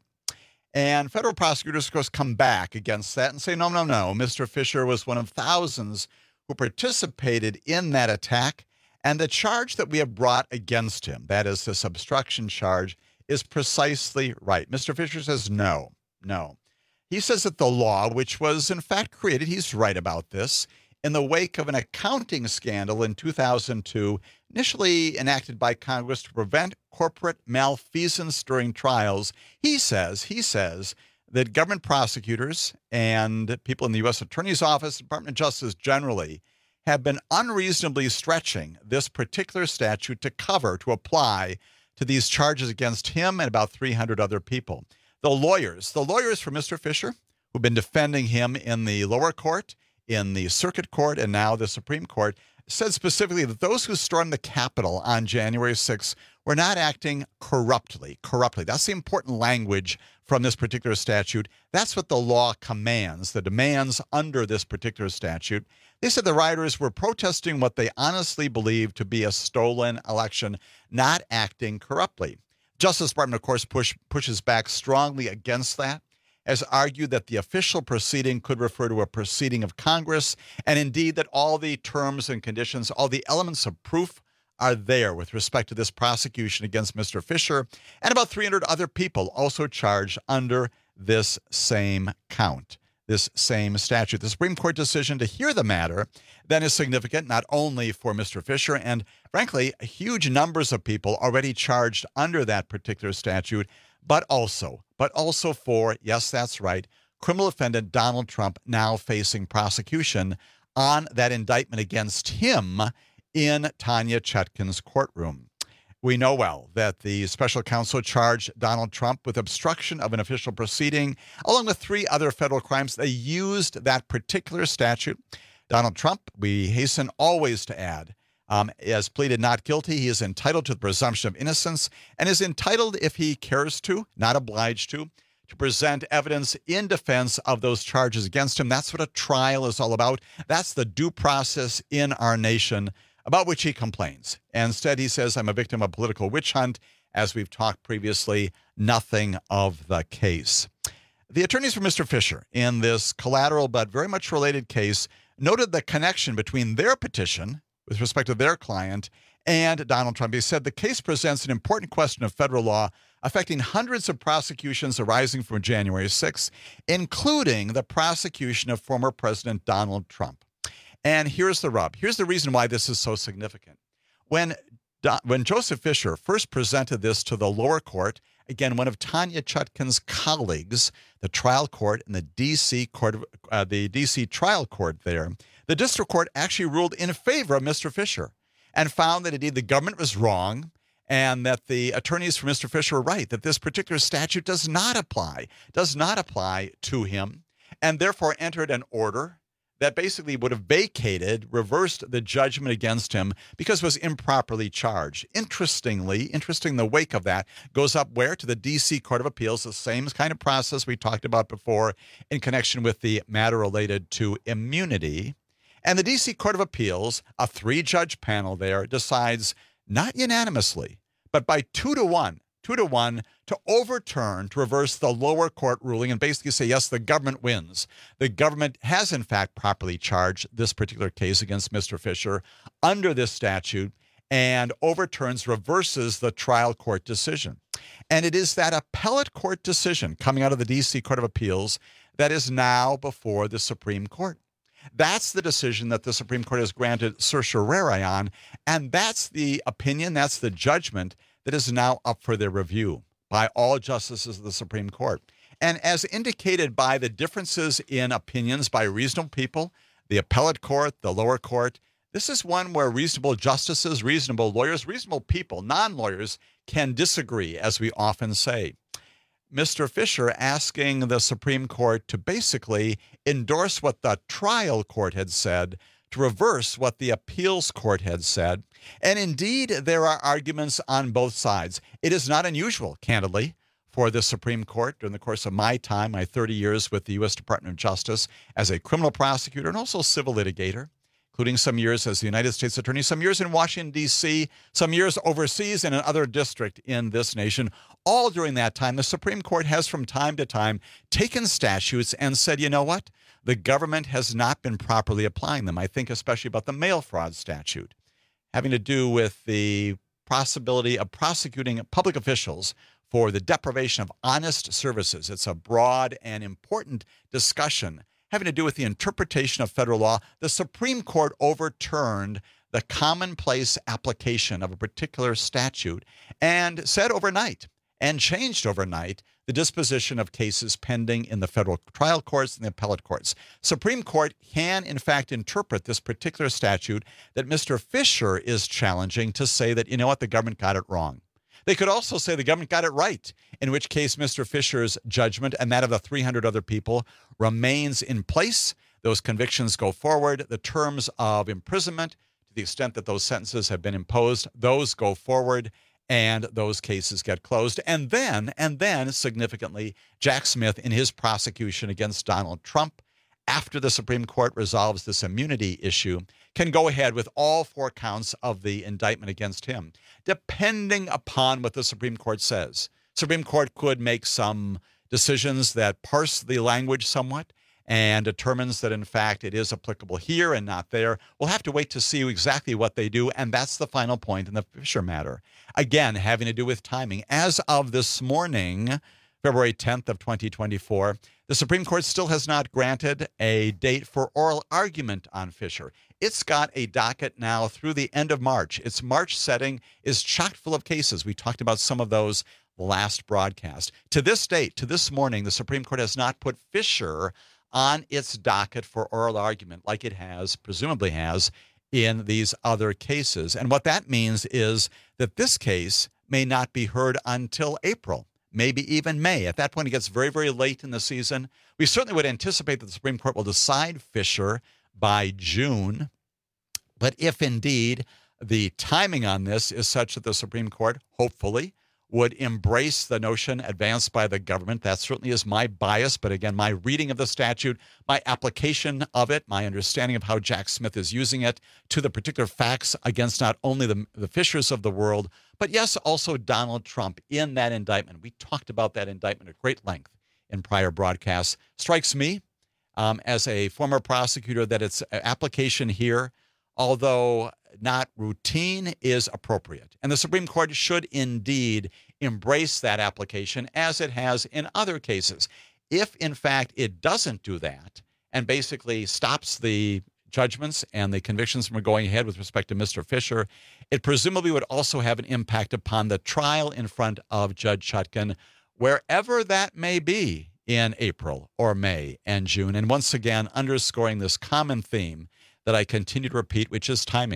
[SPEAKER 15] And federal prosecutors, of course, come back against that and say, no, no, no, Mister Fisher was one of thousands who participated in that attack. And the charge that we have brought against him, that is this obstruction charge, is precisely right. Mister Fisher says no, no. He says that the law, which was in fact created, he's right about this, in the wake of an accounting scandal in two thousand two, initially enacted by Congress to prevent corporate malfeasance during trials. He says, he says that government prosecutors and people in the U S Attorney's Office, Department of Justice generally, have been unreasonably stretching this particular statute to cover, to apply to these charges against him and about three hundred other people. The lawyers, the lawyers for Mister Fisher, who've been defending him in the lower court, in the circuit court, and now the Supreme Court, said specifically that those who stormed the Capitol on January sixth were not acting corruptly. Corruptly. That's the important language from this particular statute. That's what the law commands, the demands under this particular statute. They said the rioters were protesting what they honestly believed to be a stolen election, not acting corruptly. Justice Department, of course, push, pushes back strongly against that, has argued that the official proceeding could refer to a proceeding of Congress, and indeed that all the terms and conditions, all the elements of proof are there with respect to this prosecution against Mister Fisher and about three hundred other people also charged under this same count, this same statute. The Supreme Court decision to hear the matter then is significant not only for Mister Fisher and, frankly, huge numbers of people already charged under that particular statute, but also, but also for, yes, that's right, criminal defendant Donald Trump now facing prosecution on that indictment against him in Tanya Chutkan's courtroom. We know well that the special counsel charged Donald Trump with obstruction of an official proceeding, along with three other federal crimes. They used that particular statute. Donald Trump, we hasten always to add, um, has pleaded not guilty. He is entitled to the presumption of innocence and is entitled, if he cares to, not obliged to, to present evidence in defense of those charges against him. That's what a trial is all about. That's the due process in our nation, about which he complains. Instead, he says, I'm a victim of a political witch hunt. As we've talked previously, nothing of the case. The attorneys for Mister Fisher in this collateral but very much related case noted the connection between their petition with respect to their client and Donald Trump. He said the case presents an important question of federal law affecting hundreds of prosecutions arising from January sixth, including the prosecution of former President Donald Trump. And here's the rub. Here's the reason why this is so significant. When, when Joseph Fisher first presented this to the lower court, again, one of Tanya Chutkan's colleagues, the trial court in the D C court, uh, the D C trial court there, the district court actually ruled in favor of Mister Fisher and found that indeed the government was wrong and that the attorneys for Mister Fisher were right, that this particular statute does not apply, does not apply to him, and therefore entered an order that basically would have vacated, reversed the judgment against him because it was improperly charged. Interestingly, interesting, in the wake of that, goes up where? To the D C Court of Appeals, the same kind of process we talked about before in connection with the matter related to immunity. And the D C Court of Appeals, a three-judge panel there, decides not unanimously, but by two to one, two to one to overturn, to reverse the lower court ruling and basically say, yes, the government wins. The government has, in fact, properly charged this particular case against Mister Fisher under this statute and overturns, reverses the trial court decision. And it is that appellate court decision coming out of the D C Court of Appeals that is now before the Supreme Court. That's the decision that the Supreme Court has granted certiorari on, and that's the opinion, that's the judgment that is now up for their review by all justices of the Supreme Court. And as indicated by the differences in opinions by reasonable people, the appellate court, the lower court, this is one where reasonable justices, reasonable lawyers, reasonable people, non-lawyers can disagree, as we often say. Mister Fisher asking the Supreme Court to basically endorse what the trial court had said, to reverse what the appeals court had said. And indeed, there are arguments on both sides. It is not unusual, candidly, for the Supreme Court during the course of my time, my thirty years with the U S Department of Justice as a criminal prosecutor and also civil litigator, including some years as the United States Attorney, some years in Washington, D C, some years overseas in another district in this nation. All during that time, the Supreme Court has from time to time taken statutes and said, you know what? The government has not been properly applying them. I think especially about the mail fraud statute, having to do with the possibility of prosecuting public officials for the deprivation of honest services. It's a broad and important discussion having to do with the interpretation of federal law. The Supreme Court overturned the commonplace application of a particular statute and said overnight and changed overnight the disposition of cases pending in the federal trial courts and the appellate courts. Supreme Court can, in fact, interpret this particular statute that Mister Fisher is challenging to say that, you know what, the government got it wrong. They could also say the government got it right, in which case Mister Fisher's judgment and that of the three hundred other people remains in place. Those convictions go forward. The terms of imprisonment, to the extent that those sentences have been imposed, those go forward, and those cases get closed. And then, and then, significantly, Jack Smith, in his prosecution against Donald Trump, after the Supreme Court resolves this immunity issue, can go ahead with all four counts of the indictment against him, depending upon what the Supreme Court says. Supreme Court could make some decisions that parse the language somewhat and determines that, in fact, it is applicable here and not there. We'll have to wait to see exactly what they do, and that's the final point in the Fisher matter. Again, having to do with timing. As of this morning, February tenth of twenty twenty-four, the Supreme Court still has not granted a date for oral argument on Fisher. It's got a docket now through the end of March. Its March setting is chock full of cases. We talked about some of those last broadcast. To this date, to this morning, the Supreme Court has not put Fisher on its docket for oral argument like it has, presumably has, in these other cases. And what that means is that this case may not be heard until April, maybe even May. At that point, it gets very, very late in the season. We certainly would anticipate that the Supreme Court will decide Fisher by June. But if indeed the timing on this is such that the Supreme Court, hopefully, would embrace the notion advanced by the government. That certainly is my bias, but again, my reading of the statute, my application of it, my understanding of how Jack Smith is using it to the particular facts against not only the, the Fishers of the world, but yes, also Donald Trump in that indictment. We talked about that indictment at great length in prior broadcasts. Strikes me um, as a former prosecutor that its application here, although not routine, is appropriate. And the Supreme Court should indeed embrace that application as it has in other cases. If, in fact, it doesn't do that and basically stops the judgments and the convictions from going ahead with respect to Mister Fisher, it presumably would also have an impact upon the trial in front of Judge Chutkan, wherever that may be in April or May and June. And once again, underscoring this common theme that I continue to repeat, which is timing.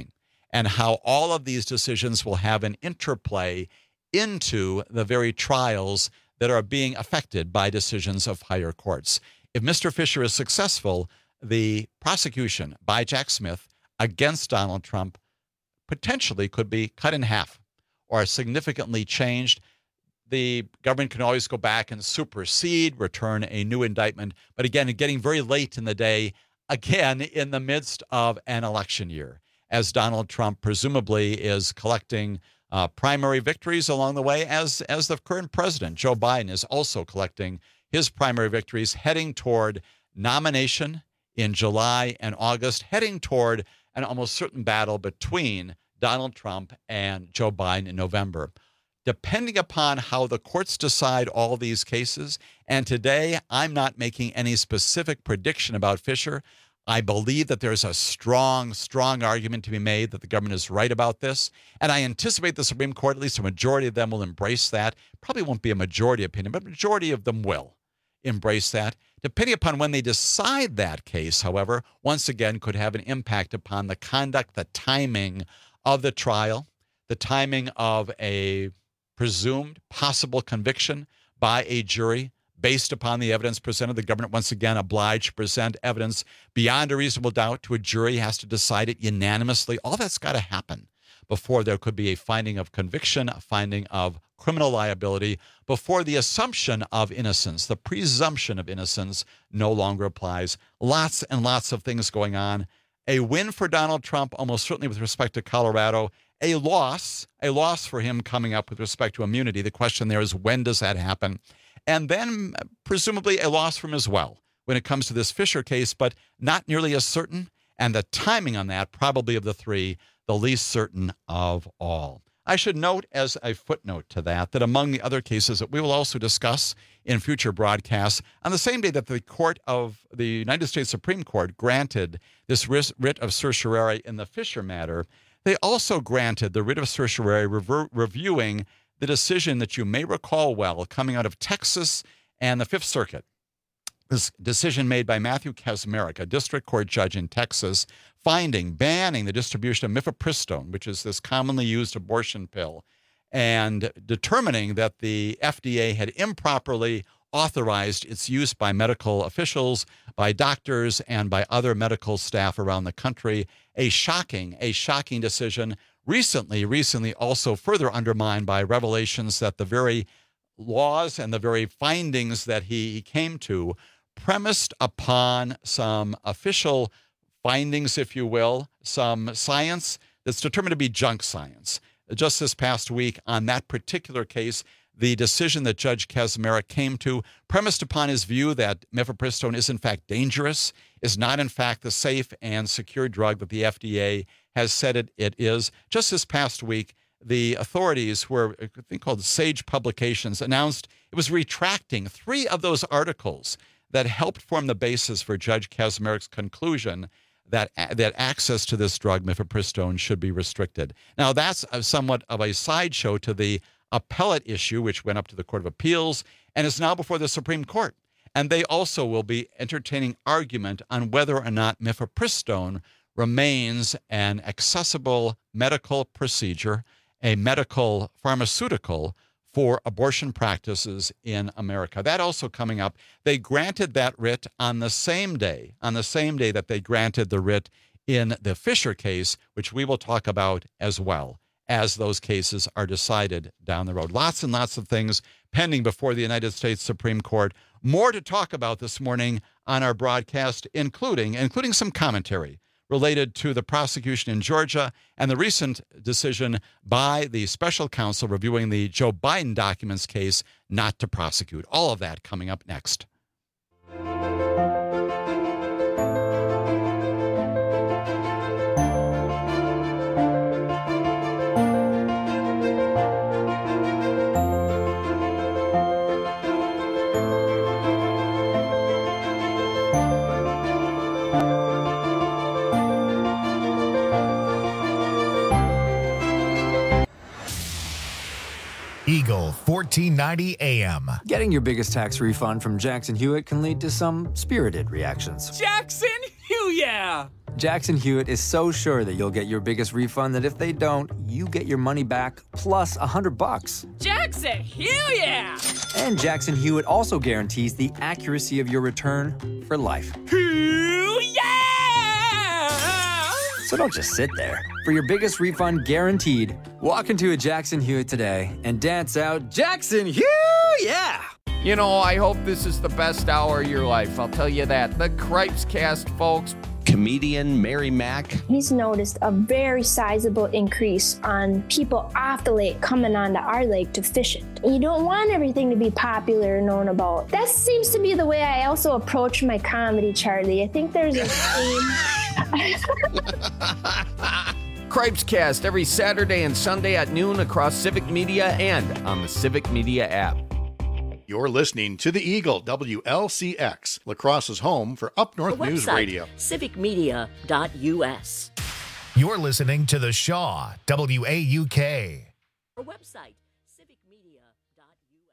[SPEAKER 15] and how all of these decisions will have an interplay into the very trials that are being affected by decisions of higher courts. If Mister Fisher is successful, the prosecution by Jack Smith against Donald Trump potentially could be cut in half or significantly changed. The government can always go back and supersede, return a new indictment. But again, getting very late in the day, again, in the midst of an election year, as Donald Trump presumably is collecting uh, primary victories along the way, as, as the current president, Joe Biden, is also collecting his primary victories, heading toward nomination in July and August, heading toward an almost certain battle between Donald Trump and Joe Biden in November. Depending upon how the courts decide all these cases, and today I'm not making any specific prediction about Fisher. I believe that there's a strong, strong argument to be made that the government is right about this, and I anticipate the Supreme Court, at least a majority of them, will embrace that. Probably won't be a majority opinion, but a majority of them will embrace that. Depending upon when they decide that case, however, once again could have an impact upon the conduct, the timing of the trial, the timing of a presumed possible conviction by a jury based upon the evidence presented. The government, once again, obliged to present evidence beyond a reasonable doubt to a jury, has to decide it unanimously. All that's got to happen before there could be a finding of conviction, a finding of criminal liability, before the assumption of innocence, the presumption of innocence, no longer applies. Lots and lots of things going on. A win for Donald Trump, almost certainly with respect to Colorado. A loss, a loss for him coming up with respect to immunity. The question there is, when does that happen? And then presumably a loss for him as well when it comes to this Fisher case, but not nearly as certain. And the timing on that, probably of the three, the least certain of all. I should note as a footnote to that, that among the other cases that we will also discuss in future broadcasts, on the same day that the court of the United States Supreme Court granted this writ of certiorari in the Fisher matter, they also granted the writ of certiorari rever- reviewing the decision that you may recall well coming out of Texas and the Fifth Circuit. This decision made by Matthew Kacsmaryk, a district court judge in Texas, finding, banning the distribution of mifepristone, which is this commonly used abortion pill, and determining that the F D A had improperly authorized its use by medical officials, by doctors, and by other medical staff around the country. A shocking, a shocking decision. Recently, recently also further undermined by revelations that the very laws and the very findings that he came to premised upon some official findings, if you will, some science that's determined to be junk science. Just this past week on that particular case, the decision that Judge Kacsmaryk came to premised upon his view that mifepristone is in fact dangerous, is not in fact the safe and secure drug that the F D A has said it, it is. Just this past week, the authorities, were a thing called Sage Publications, announced it was retracting three of those articles that helped form the basis for Judge Kacsmaryk's conclusion that that access to this drug, mifepristone, should be restricted. Now, that's a somewhat of a sideshow to the appellate issue, which went up to the Court of Appeals and is now before the Supreme Court. And they also will be entertaining argument on whether or not mifepristone remains an accessible medical procedure, a medical pharmaceutical for abortion practices in America. That also coming up. They granted that writ on the same day, on the same day that they granted the writ in the Fisher case, which we will talk about as well as those cases are decided down the road. Lots and lots of things pending before the United States Supreme Court. More to talk about this morning on our broadcast, including, including some commentary related to the prosecution in Georgia and the recent decision by the special counsel reviewing the Joe Biden documents case not to prosecute. All of that coming up next.
[SPEAKER 1] Eagle fourteen ninety A M.
[SPEAKER 4] Getting your biggest tax refund from Jackson Hewitt can lead to some spirited reactions.
[SPEAKER 5] Jackson Hewitt!
[SPEAKER 4] Jackson Hewitt is so sure that you'll get your biggest refund that if they don't, you get your money back plus a hundred bucks.
[SPEAKER 5] Jackson Hewitt!
[SPEAKER 4] And Jackson Hewitt also guarantees the accuracy of your return for life. So don't just sit there. For your biggest refund guaranteed, walk into a Jackson Hewitt today and dance out Jackson Hewitt! Yeah!
[SPEAKER 6] You know, I hope this is the best hour of your life. I'll tell you that. The Cripes Cast, folks.
[SPEAKER 8] Comedian Mary Mack.
[SPEAKER 25] He's noticed a very sizable increase on people off the lake coming onto our lake to fish it. You don't want everything to be popular and known about. That seems to be the way I also approach my comedy, Charlie. I think there's a theme.
[SPEAKER 6] Cripes Cast every Saturday and Sunday at noon across Civic Media and on the Civic Media app.
[SPEAKER 26] You're listening to the Eagle, W L C X, La Crosse's home for Up North News Radio.
[SPEAKER 27] civic media dot U S.
[SPEAKER 1] You're listening to the Shaw, W A U K.
[SPEAKER 27] Our website, civic media dot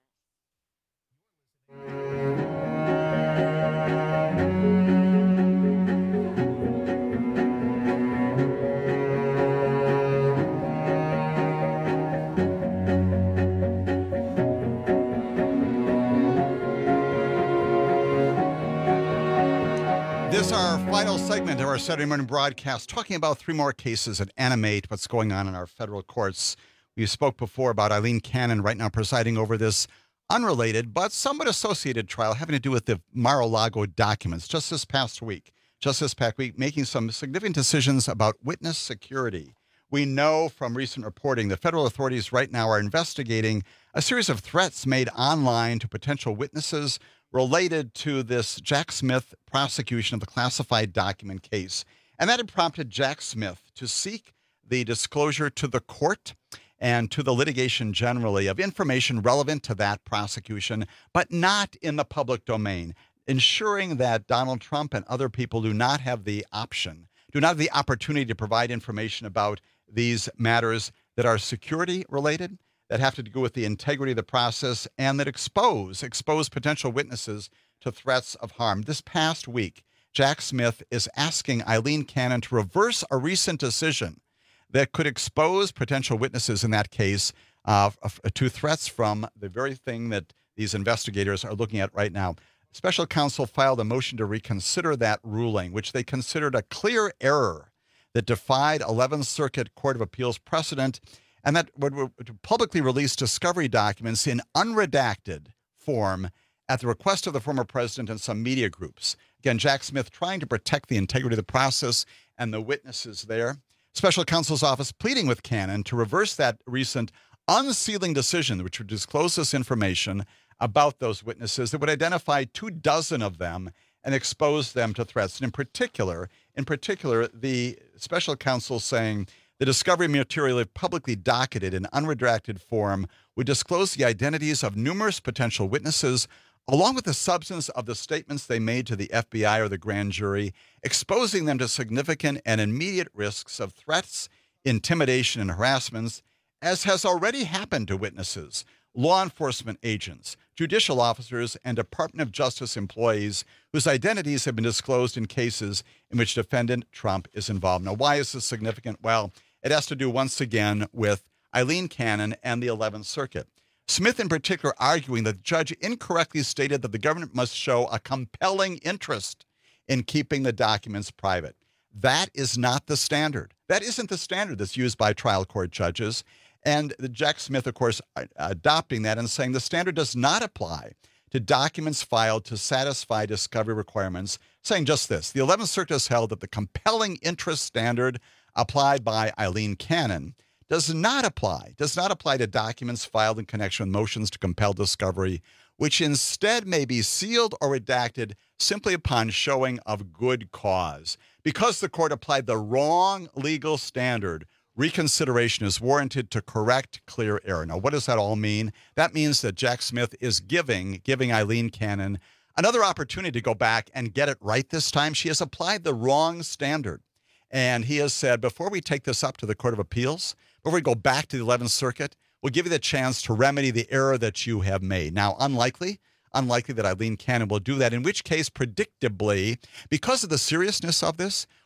[SPEAKER 27] U S.
[SPEAKER 15] This is our final segment of our Saturday morning broadcast, talking about three more cases that animate what's going on in our federal courts. We spoke before about Eileen Cannon right now presiding over this unrelated but somewhat associated trial having to do with the Mar-a-Lago documents just this past week. Just this past week, making some significant decisions about witness security. We know from recent reporting that federal authorities right now are investigating a series of threats made online to potential witnesses related to this Jack Smith prosecution of the classified document case. And that had prompted Jack Smith to seek the disclosure to the court and to the litigation generally of information relevant to that prosecution, but not in the public domain, ensuring that Donald Trump and other people do not have the option, do not have the opportunity to provide information about these matters that are security related, that have to do with the integrity of the process, and that expose, expose potential witnesses to threats of harm. This past week, Jack Smith is asking Eileen Cannon to reverse a recent decision that could expose potential witnesses in that case uh, to threats from the very thing that these investigators are looking at right now. Special counsel filed a motion to reconsider that ruling, which they considered a clear error that defied eleventh Circuit Court of Appeals precedent, and that would publicly release discovery documents in unredacted form at the request of the former president and some media groups. Again, Jack Smith trying to protect the integrity of the process and the witnesses there. Special counsel's office pleading with Cannon to reverse that recent unsealing decision, which would disclose this information about those witnesses that would identify two dozen of them and expose them to threats. And in particular, in particular, the special counsel saying the discovery material, if publicly docketed in unredacted form, would disclose the identities of numerous potential witnesses, along with the substance of the statements they made to the F B I or the grand jury, exposing them to significant and immediate risks of threats, intimidation, and harassments, as has already happened to witnesses, law enforcement agents, judicial officers, and Department of Justice employees whose identities have been disclosed in cases in which defendant Trump is involved. Now, why is this significant? Well, it has to do once again with Eileen Cannon and the eleventh Circuit. Smith in particular arguing that the judge incorrectly stated that the government must show a compelling interest in keeping the documents private. That is not the standard. That isn't the standard that's used by trial court judges. And Jack Smith, of course, adopting that and saying the standard does not apply to documents filed to satisfy discovery requirements, saying just this: the eleventh Circuit has held that the compelling interest standard applied by Eileen Cannon does not apply, does not apply to documents filed in connection with motions to compel discovery, which instead may be sealed or redacted simply upon showing of good cause. Because the court applied the wrong legal standard, reconsideration is warranted to correct clear error. Now, what does that all mean? That means that Jack Smith is giving, giving Eileen Cannon another opportunity to go back and get it right this time. She has applied the wrong standard. And he has said, before we take this up to the Court of Appeals, before we go back to the eleventh Circuit, we'll give you the chance to remedy the error that you have made. Now, unlikely, unlikely that Eileen Cannon will do that, in which case, predictably, because of the seriousness of this,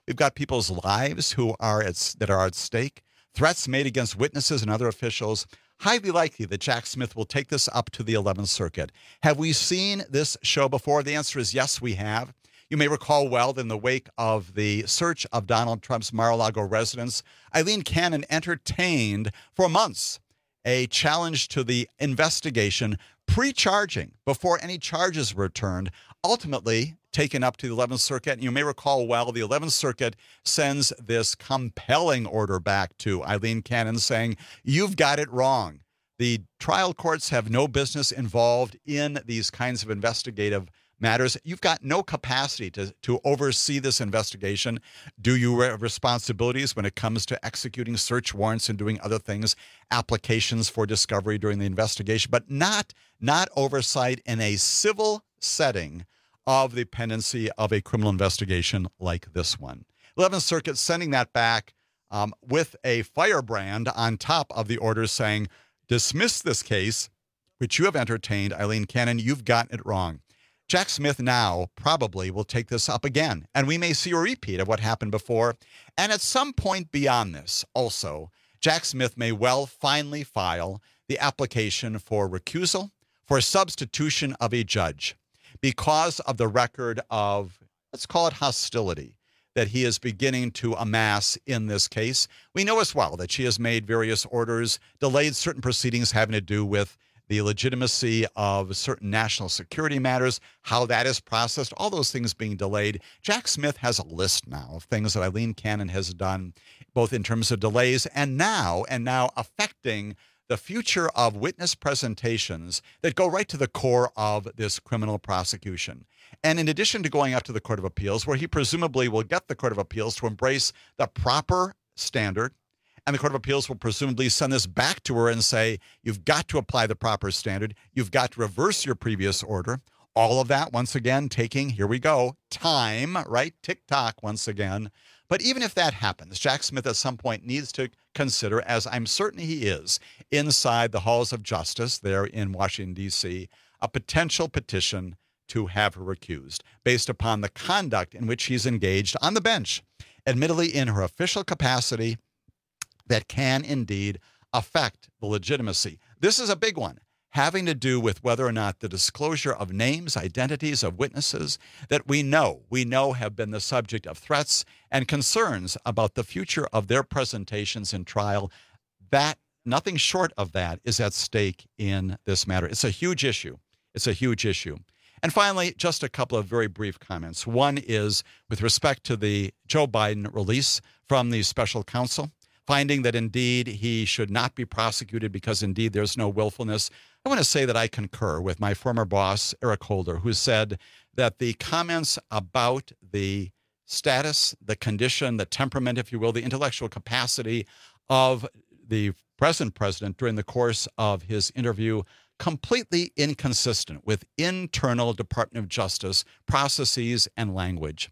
[SPEAKER 15] We've got people's lives who are at, that are at stake, threats made against witnesses and other officials. Highly likely that Jack Smith will take this up to the eleventh Circuit. Have we seen this show before? The answer is yes, we have. You may recall well that in the wake of the search of Donald Trump's Mar-a-Lago residence, Eileen Cannon entertained for months a challenge to the investigation, pre-charging before any charges were returned, ultimately taken up to the eleventh Circuit. And you may recall well, the eleventh Circuit sends this compelling order back to Eileen Cannon saying, you've got it wrong. The trial courts have no business involved in these kinds of investigative matters. You've got no capacity to, to oversee this investigation. Do you have responsibilities when it comes to executing search warrants and doing other things, applications for discovery during the investigation, but not, not oversight in a civil setting of the pendency of a criminal investigation like this one. eleventh Circuit sending that back um, with a firebrand on top of the order saying, dismiss this case, which you have entertained, Eileen Cannon, you've gotten it wrong. Jack Smith now probably will take this up again, and we may see a repeat of what happened before. And at some point beyond this, also, Jack Smith may well finally file the application for recusal, for substitution of a judge, because of the record of, let's call it hostility, that he is beginning to amass in this case. We know as well that she has made various orders, delayed certain proceedings having to do with the legitimacy of certain national security matters, how that is processed, all those things being delayed. Jack Smith has a list now of things that Eileen Cannon has done, both in terms of delays and now, and now affecting the future of witness presentations that go right to the core of this criminal prosecution. And in addition to going up to the Court of Appeals, where he presumably will get the Court of Appeals to embrace the proper standard, and the Court of Appeals will presumably send this back to her and say, you've got to apply the proper standard. You've got to reverse your previous order. All of that, once again, taking, here we go, time, right? Tick-tock once again. But even if that happens, Jack Smith at some point needs to consider, as I'm certain he is, inside the halls of justice there in Washington, D C, a potential petition to have her recused based upon the conduct in which he's engaged on the bench, admittedly in her official capacity, that can indeed affect the legitimacy. This is a big one, having to do with whether or not the disclosure of names, identities of witnesses that we know, we know have been the subject of threats and concerns about the future of their presentations in trial, that nothing short of that is at stake in this matter. It's a huge issue. It's a huge issue. And finally, just a couple of very brief comments. One is with respect to the Joe Biden release from the special counsel, finding that indeed he should not be prosecuted because indeed there's no willfulness. I want to say that I concur with my former boss, Eric Holder, who said that the comments about the status, the condition, the temperament, if you will, the intellectual capacity of the present president during the course of his interview, completely inconsistent with internal Department of Justice processes and language.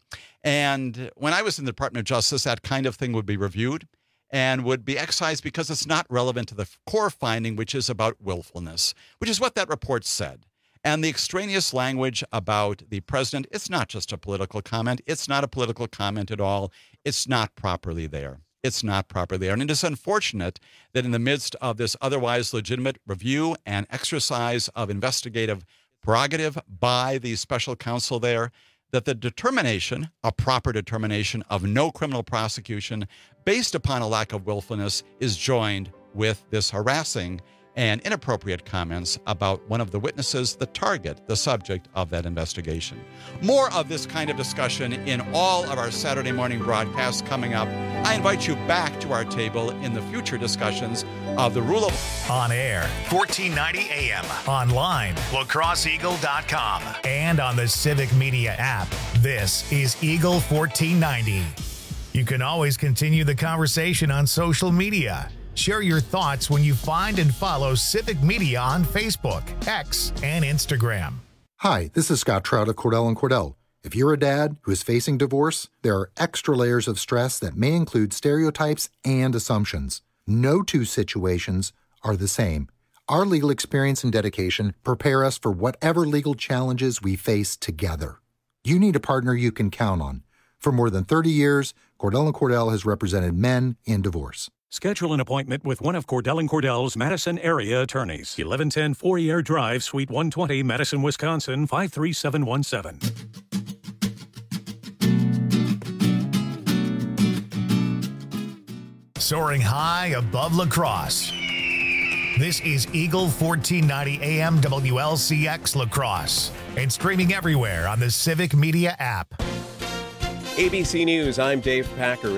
[SPEAKER 15] And when I was in the Department of Justice, that kind of thing would be reviewed and would be excised because it's not relevant to the core finding, which is about willfulness, which is what that report said. And the extraneous language about the president, it's not just a political comment. It's not a political comment at all. It's not properly there. It's not properly there. And it is unfortunate that in the midst of this otherwise legitimate review and exercise of investigative prerogative by the special counsel there, that the determination, a proper determination of no criminal prosecution based upon a lack of willfulness, is joined with this harassing and inappropriate comments about one of the witnesses, the target, the subject of that investigation. More of this kind of discussion in all of our Saturday morning broadcasts coming up. I invite you back to our table in the future discussions of the rule of
[SPEAKER 1] on air, fourteen ninety A M, online, la crosse eagle dot com, and on the Civic Media app. This is Eagle fourteen ninety. You can always continue the conversation on social media. Share your thoughts when you find and follow Civic Media on Facebook, X, and Instagram.
[SPEAKER 7] Hi, this is Scott Trout of Cordell and Cordell. If you're a dad who is facing divorce, there are extra layers of stress that may include stereotypes and assumptions. No two situations are the same. Our legal experience and dedication prepare us for whatever legal challenges we face together. You need a partner you can count on. For more than thirty years, Cordell and Cordell has represented men in divorce.
[SPEAKER 3] Schedule an appointment with one of Cordell and Cordell's Madison area attorneys. eleven ten Fourier Drive, Suite one twenty, Madison, Wisconsin, five three seven one seven.
[SPEAKER 1] Soaring high above La Crosse. This is Eagle fourteen ninety A M W L C X La Crosse and streaming everywhere on the Civic Media app.
[SPEAKER 2] A B C News, I'm Dave Packer.